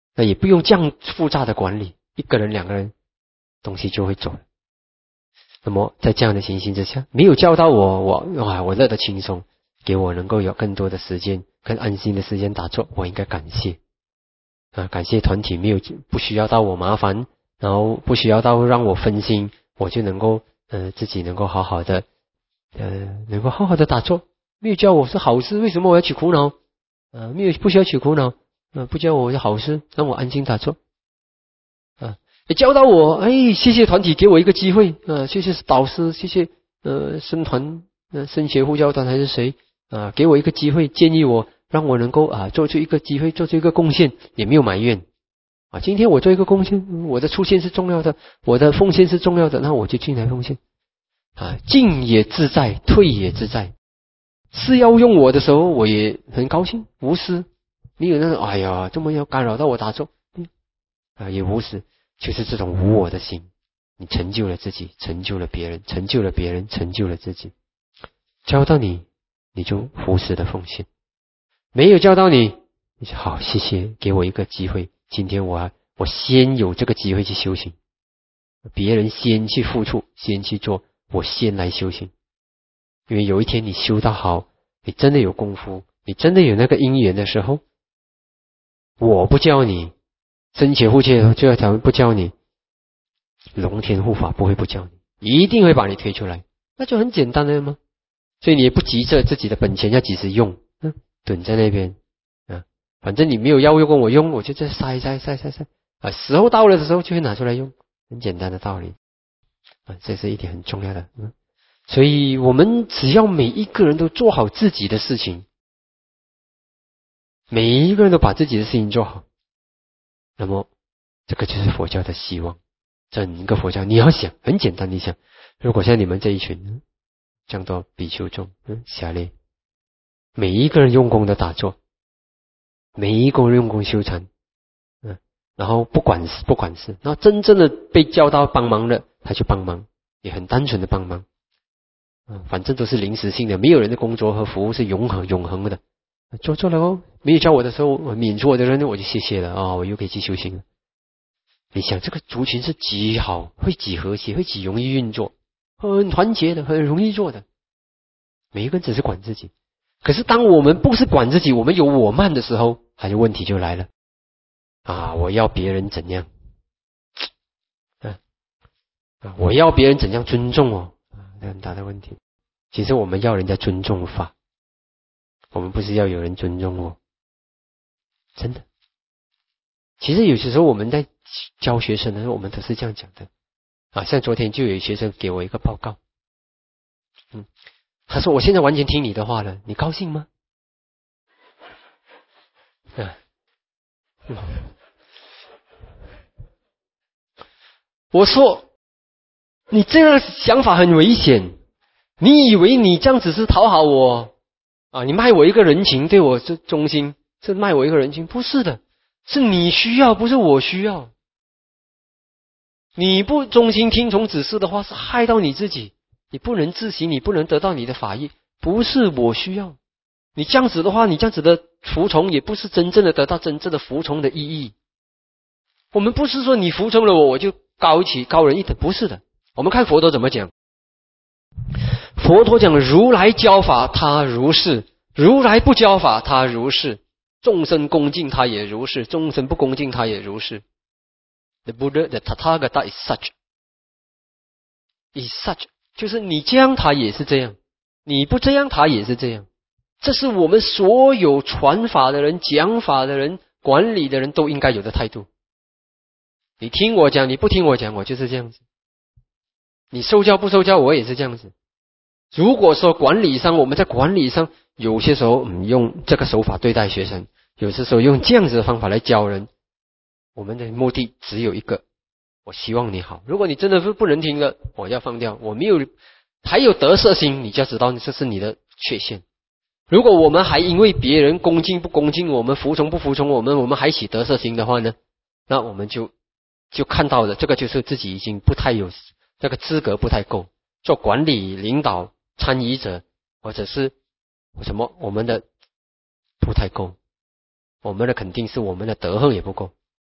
那也不用这样复杂的管理，一个人两个人东西就会走了。那么在这样的情形之下，没有教导我，我哇我乐得轻松，给我能够有更多的时间更安心的时间打坐，我应该感谢啊，感谢团体没有不需要到我麻烦，然后不需要到让我分心，我就能够呃自己能够好好的呃能够好好的打坐。没有教我是好事，为什么我要去苦恼？呃没有不需要去苦恼，呃不教我是好事，让我安静打坐啊。也教导我，哎，谢谢团体给我一个机会，呃，谢谢导师，谢谢呃僧团，呃僧协护教团还是谁啊、呃，给我一个机会，建议我，让我能够啊做出一个机会，做出一个贡献，也没有埋怨啊。今天我做一个贡献，我的出现是重要的，我的奉献是重要的，那我就进来奉献啊，进也自在，退也自在。是要用我的时候，我也很高兴，无私，没有那种哎呀，这么要干扰到我打坐，嗯啊，也无私。就是这种无我的心，你成就了自己，成就了别人，成就了别人，成就了自己。教到你，你就无私的奉献；没有教到你，你说好，谢谢，给我一个机会。今天我我先有这个机会去修行，别人先去付出，先去做，我先来修行。因为有一天你修到好，你真的有功夫，你真的有那个因缘的时候，我不教你。僧伽护戒就要条不教你，龙天护法不会不教你，一定会把你推出来，那就很简单的吗？所以你也不急着自己的本钱要几时用，嗯，蹲在那边啊，反正你没有要用我用，我就再塞塞塞塞塞啊，时候到了的时候就会拿出来用，很简单的道理啊，这是一点很重要的。嗯，所以我们只要每一个人都做好自己的事情，每一个人都把自己的事情做好。那么这个就是佛教的希望，整个佛教你要想很简单，你想如果像你们这一群这样多比丘众嗯下列，每一个人用功的打坐，每一个人用功修禅，嗯，然后不管事不管事，然后真正的被叫到帮忙了，他就帮忙，也很单纯的帮忙，嗯，反正都是临时性的，没有人的工作和服务是永恒永恒的。做做了哦，没有教我的时候，我免除我的人，我就谢谢了啊、哦，我又可以去修行了。你想这个族群是极好，会极和谐，会极容易运作，很团结的，很容易做的。每一个人只是管自己，可是当我们不是管自己，我们有我慢的时候，还有问题就来了啊！我要别人怎样啊？啊我要别人怎样尊重我啊？这很大的问题。其实我们要人家尊重法。我们不是要有人尊重我，真的。其实有些时候我们在教学生的时候，我们都是这样讲的啊。像昨天就有学生给我一个报告，嗯，他说我现在完全听你的话了，你高兴吗？啊，嗯、我说你这样想法很危险，你以为你这样只是讨好我？啊，你卖我一个人情，对我是忠心，是卖我一个人情，不是的，是你需要，不是我需要。你不忠心听从指示的话，是害到你自己，你不能自省，你不能得到你的法益，不是我需要。你这样子的话，你这样子的服从，也不是真正的得到真正的服从的意义。我们不是说你服从了我，我就高起高人一等，不是的。我们看佛陀怎么讲。佛陀讲如来教法他如是，如来不教法他如是，众生恭敬他也如是，众生不恭敬他也如是。 The Buddha, the Tathagata is such is such 就是你这样他也是这样，你不这样他也是这样。这是我们所有传法的人、讲法的人、管理的人都应该有的态度。你听我讲，你不听我讲，我就是这样子。你受教不受教，我也是这样子。如果说管理上，我们在管理上有些时候嗯用这个手法对待学生，有些时候用这样子的方法来教人，我们的目的只有一个，我希望你好。如果你真的是不能听了，我要放掉。我没有还有得失心，你就要知道这是你的缺陷。如果我们还因为别人恭敬不恭敬我们，服从不服从我们，我们还起得失心的话呢，那我们就就看到了，这个就是自己已经不太有这个资格，不太够做管理、领导、参与者，或者是什么，我们的不太够，我们的肯定是我们的德行也不够。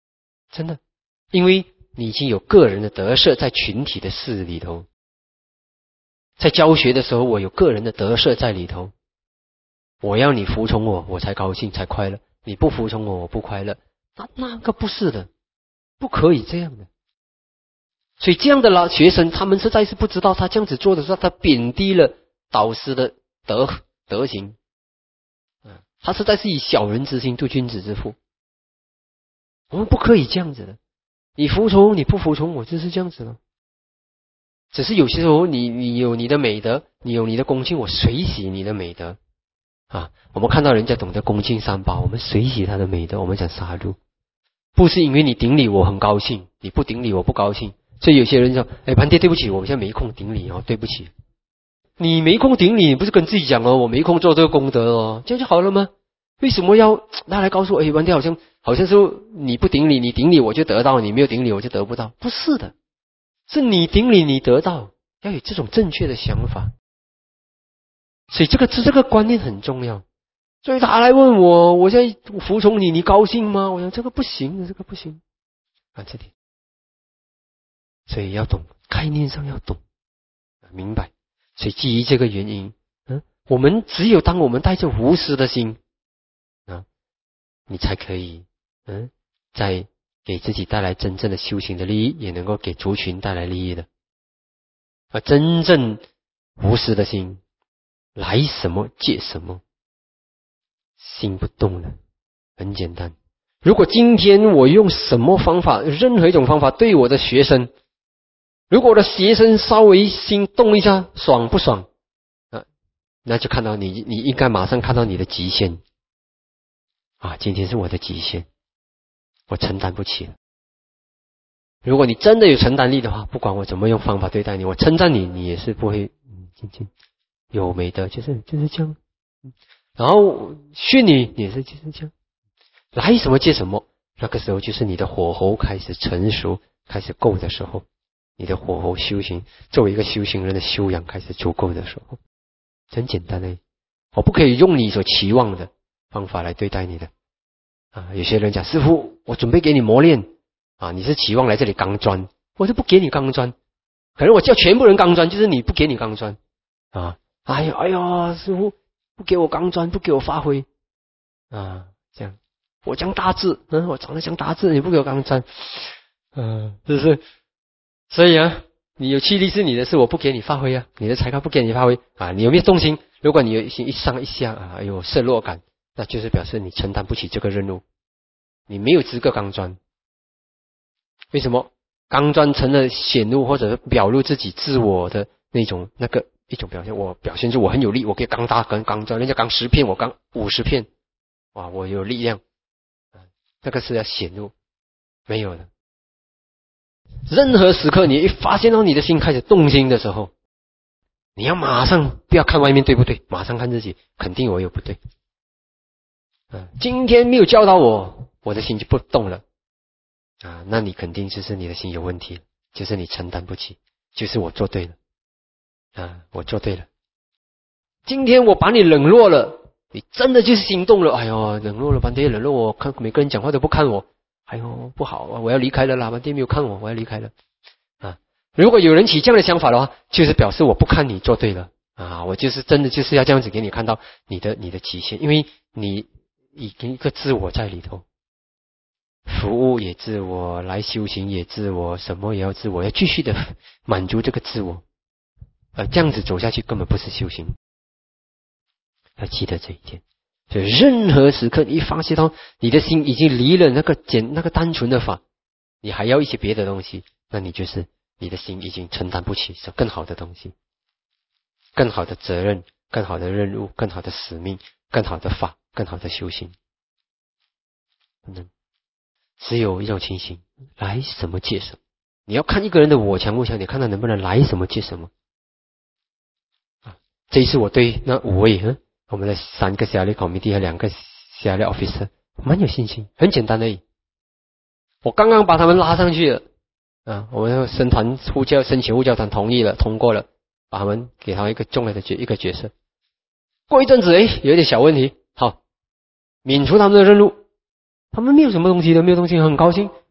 真的，因为你已经有个人的得失在群体的事里头。在教学的时候，我有个人的得失在里头，我要你服从我，我才高兴才快乐，你不服从我，我不快乐。那那个不是的，不可以这样的。所以这样的老学生，他们实在是不知道，他这样子做的时候，他贬低了导师的德德行，他实在是以小人之心度君子之腹。我们不可以这样子的，你服从你不服从我，就是这样子了。只是有些时候你你有你的美德，你有你的恭敬，我随喜你的美德啊。我们看到人家懂得恭敬三宝，我们随喜他的美德，我们讲杀戮，不是因为你顶礼我很高兴，你不顶礼我不高兴。所以有些人说，哎，盘爹对不起，我现在没空顶礼哦，对不起。你没空顶礼，你不是跟自己讲哦，我没空做这个功德哦，这样就好了吗？为什么要他来告诉我，哎，盘爹好像好像是你不顶礼，你顶礼我就得到，你没有顶礼我就得不到？不是的。是你顶礼你得到，要有这种正确的想法。所以这个这个观念很重要。所以他来问我，我现在服从你，你高兴吗？我想这个不行，这个不行啊，这点。所以要懂，概念上要懂，明白。所以基于这个原因，嗯，我们只有当我们带着无私的心啊，你才可以，嗯，在给自己带来真正的修行的利益，也能够给族群带来利益的。而真正无私的心，来什么借什么，心不动了，很简单。如果今天我用什么方法，任何一种方法对我的学生，如果我的学生稍微心动一下，爽不爽啊？那就看到你，你应该马上看到你的极限啊！今天是我的极限，我承担不起了。如果你真的有承担力的话，不管我怎么用方法对待你，我称赞你，你也是不会嗯，静静有美德，就是就是这样。然后训你也是就是这样，来什么接什么。那个时候就是你的火候开始成熟，开始够的时候，你的火候修行作为一个修行人的修养开始足够的时候，很简单的，我不可以用你所期望的方法来对待你的啊。有些人讲，师父，我准备给你磨练啊，你是期望来这里钢砖，我就不给你钢砖。可能我叫全部人钢砖，就是你不给你钢砖啊。哎呀哎呀，师父不给我钢砖，不给我发挥啊，这样我讲大字，嗯，我长得像大字，你不给我钢砖，嗯，是不是？所以啊，你有气力是你的事，我不给你发挥啊，你的才干不给你发挥啊，你有没有重心？如果你有心一上一下啊，哎呦失落感，那就是表示你承担不起这个任务，你没有资格钢砖。为什么？钢砖成了显露或者表露自己自我的那种那个一种表现，我表现出我很有力，我可以钢大跟钢砖，人家钢十片，我钢五十片，哇，我有力量，那个是要显露，没有的。任何时刻，你一发现到你的心开始动心的时候，你要马上不要看外面对不对，马上看自己，肯定我有不对。嗯，今天没有教导我，我的心就不动了。啊，那你肯定就是你的心有问题，就是你承担不起，就是我做对了啊，我做对了。今天我把你冷落了，你真的就是心动了，哎呦，冷落了半天，冷落我，看每个人讲话都不看我，哎呦，不好啊，我要离开了啦，半天没有看我，我要离开了啊。如果有人起这样的想法的话，就是表示我不看你做对了啊，我就是真的就是要这样子给你看到你的你的极限，因为你已经一个自我在里头。服务也自我，来修行也自我，什么也要自我，要继续的满足这个自我，呃，这样子走下去根本不是修行，要记得这一点。所以任何时刻，你一发现到你的心已经离了那个简那个单纯的法，你还要一些别的东西，那你就是你的心已经承担不起更好的东西，更好的责任，更好的任务，更好的使命，更好的法，更好的修行，不能。只有一种情形，来什么借什么。你要看一个人的我强不强，你看他能不能来什么借什么。啊，这一次我对那五位，嗯，我们的三个辖理 committee 和两个辖理 officer 蛮有信心，很简单而已。我刚刚把他们拉上去了，啊，我们申团护教申请护教团同意了，通过了，把他们给他们一个重要的角一个角色。过一阵子，哎，有点小问题，好，免除他们的任务。他们没有什么东西的，没有东西，很高兴。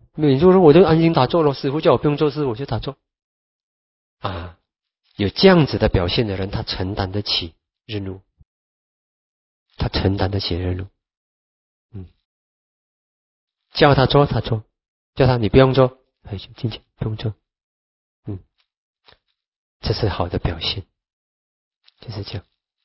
你就说我就安心打坐咯，师父叫我不用做事我就打坐啊。有这样子的表现的人，他承担得起日怒，他承担得起日怒。嗯，叫他做他做，叫他你不用做，哎，进去不用做。嗯，这是好的表现，就是这样，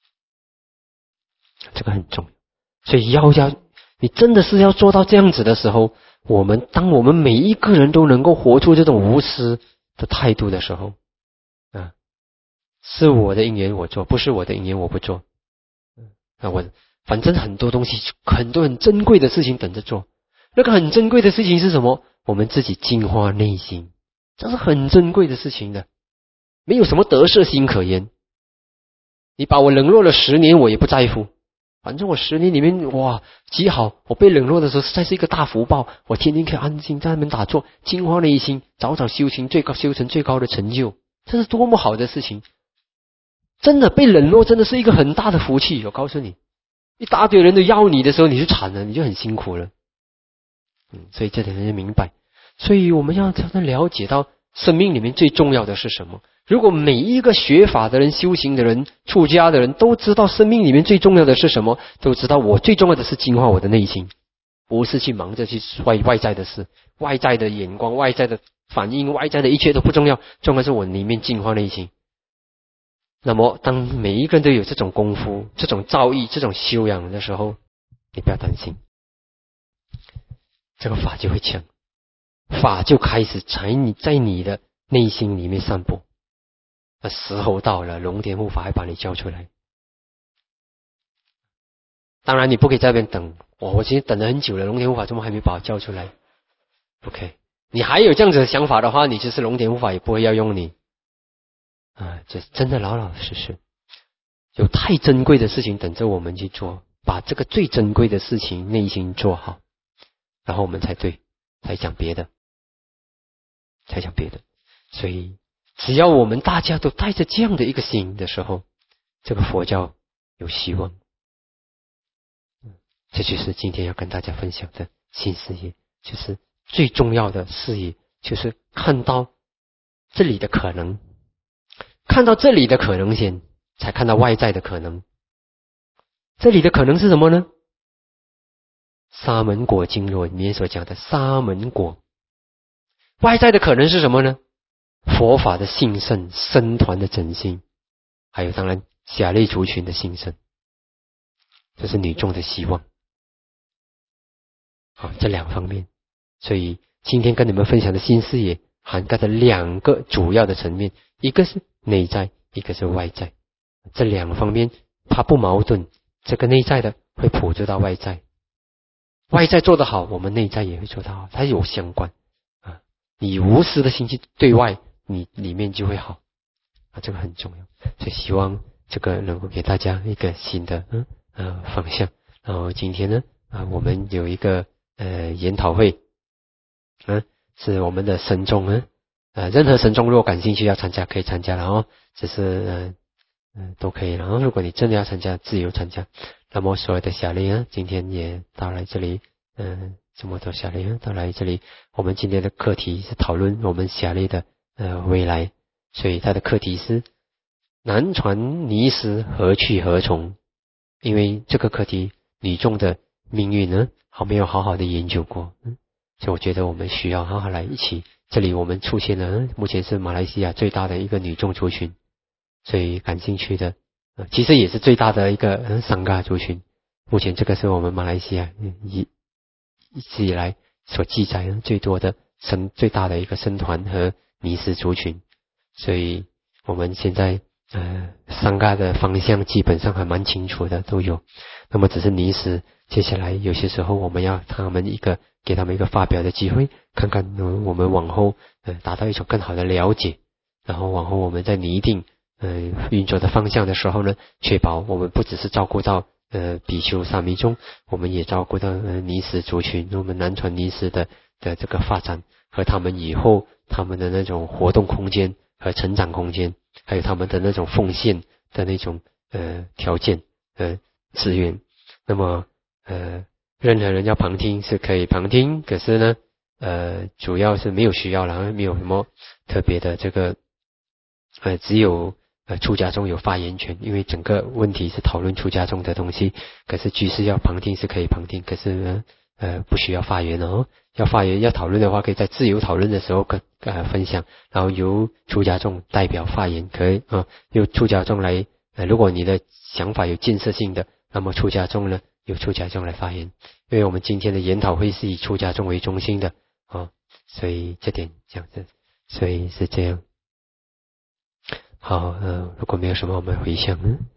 这个很重要。所以要要你真的是要做到这样子的时候，我们当我们每一个人都能够活出这种无私的态度的时候啊，是我的因缘我做，不是我的因缘我不做。啊，我反正很多东西，很多很珍贵的事情等着做。那个很珍贵的事情是什么？我们自己净化内心，这是很珍贵的事情的，没有什么得失心可言。你把我冷落了十年，我也不在乎。反正我十年里面，哇，极好！我被冷落的时候，实在是一个大福报。我天天可以安静在那边打坐，净化内心，早早修行最高，修成最高的成就，这是多么好的事情！真的被冷落，真的是一个很大的福气。我告诉你，一大堆人都要你的时候，你就惨了，你就很辛苦了。嗯，所以这点人就明白。所以我们要真的了解到，生命里面最重要的是什么？如果每一个学法的人、修行的人、出家的人都知道生命里面最重要的是什么，都知道我最重要的是净化我的内心，不是去忙着去外外在的事、外在的眼光、外在的反应、外在的一切都不重要，重要是我里面净化内心。那么当每一个人都有这种功夫、这种造诣、这种修养的时候，你不要担心，这个法就会强，法就开始在你在你的内心里面散播。那时候到了，龙天护法还把你叫出来。当然你不可以在那边等，我我其实等了很久了，龙天护法怎么还没把我叫出来？ OK， 你还有这样子的想法的话，你就是龙天护法也不会要用你啊，这真的老老实实，有太珍贵的事情等着我们去做，把这个最珍贵的事情内心做好，然后我们才对，才讲别的，才讲别的。所以只要我们大家都带着这样的一个心的时候，这个佛教有希望。这就是今天要跟大家分享的新事业，就是最重要的事业，就是看到这里的可能，看到这里的可能先，才看到外在的可能。这里的可能是什么呢？沙门果经络里面所讲的沙门果。外在的可能是什么呢？佛法的兴盛，僧团的整兴，还有当然甲类族群的兴盛，这是女众的希望。好，这两方面，所以今天跟你们分享的新视野涵盖的两个主要的层面，一个是内在，一个是外在。这两方面它不矛盾，这个内在的会普及到外在，外在做得好，我们内在也会做得好，它有相关啊。你无私的心去对外，你里面就会好啊，这个很重要。所以希望这个能够给大家一个新的嗯呃方向。然后今天呢啊，我们有一个呃研讨会，嗯、啊，是我们的僧众啊，呃，任何僧众如果感兴趣要参加可以参加，然后只是嗯嗯、呃、都可以。然后如果你真的要参加，自由参加。那么所有的小灵啊，今天也到来这里，嗯、呃，这么多小灵啊到来这里。我们今天的课题是讨论我们小类的呃未来，所以它的课题是南传尼师何去何从？因为这个课题女众的命运呢，好没有好好的研究过，嗯，所以我觉得我们需要好好来一起。这里我们出现了，目前是马来西亚最大的一个女众族群，所以感兴趣的，呃、其实也是最大的一个呃桑嘎族群。目前这个是我们马来西亚一一直以来所记载的最多的僧最大的一个僧团和尼师族群，所以我们现在呃桑嘎的方向基本上还蛮清楚的，都有。那么只是尼师，接下来有些时候我们要他们一个给他们一个发表的机会，看看、呃、我们往后呃达到一种更好的了解，然后往后我们在拟定呃运作的方向的时候呢，确保我们不只是照顾到呃比丘沙弥众，我们也照顾到呃尼师族群，我们南传尼师的的这个发展和他们以后他们的那种活动空间和成长空间，还有他们的那种奉献的那种呃条件呃资源。那么呃任何人要旁听是可以旁听，可是呢呃主要是没有需要了，没有什么特别的这个呃只有呃出家众有发言权，因为整个问题是讨论出家众的东西，可是居士要旁听是可以旁听，可是呢呃不需要发言哦。要发言要讨论的话，可以在自由讨论的时候跟呃分享，然后由出家众代表发言，可以啊、呃、由出家众来呃如果你的想法有建设性的，那么出家众呢由出家众来发言，因为我们今天的研讨会是以出家众为中心的啊、哦，所以这点这样子，所以是这样。好，呃，如果没有什么，我们回想。嗯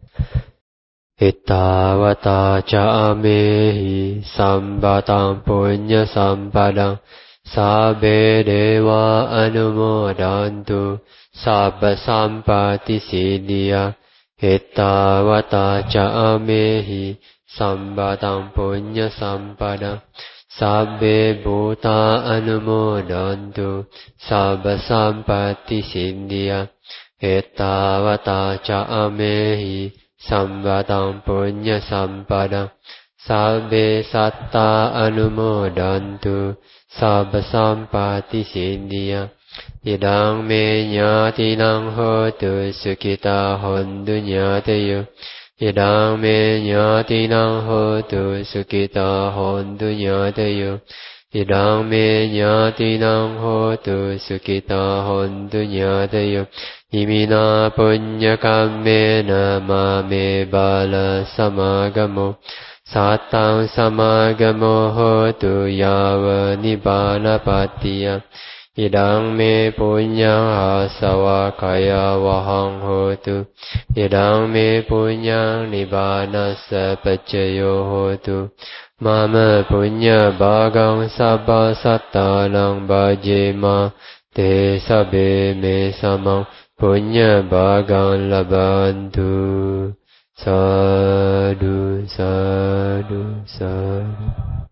Ittavata ca amehi sambadang punya sampadang sabbe deva anumodantu sabba sampati siddhya Ittavata ca amehi sambadang punya sampadang sabbe bhuta anumodantu sabba sampati siddhya Ittavata ca amehi Sambadang punya sampadang Sabbe satta anumodantu Sabba sampati siddhya Idang me nyatinang hotu Sukita hondu nyateyo Idang me nyatinang hotu Sukita hondu nyateyo Idang me nyatinang hotu Sukita hondu nyateyo Imina punya kammena mame bala samagamo Satang samagamo hotu yava nibbana patiya Idang me punya asawa kaya wahang hotu Idang me punya nibbana sapacayo hotu Mama punya bagang sabba sattanang bhajema Te sabbe me samang Punya bagan labantu. Sadhu, sadhu, sadhu.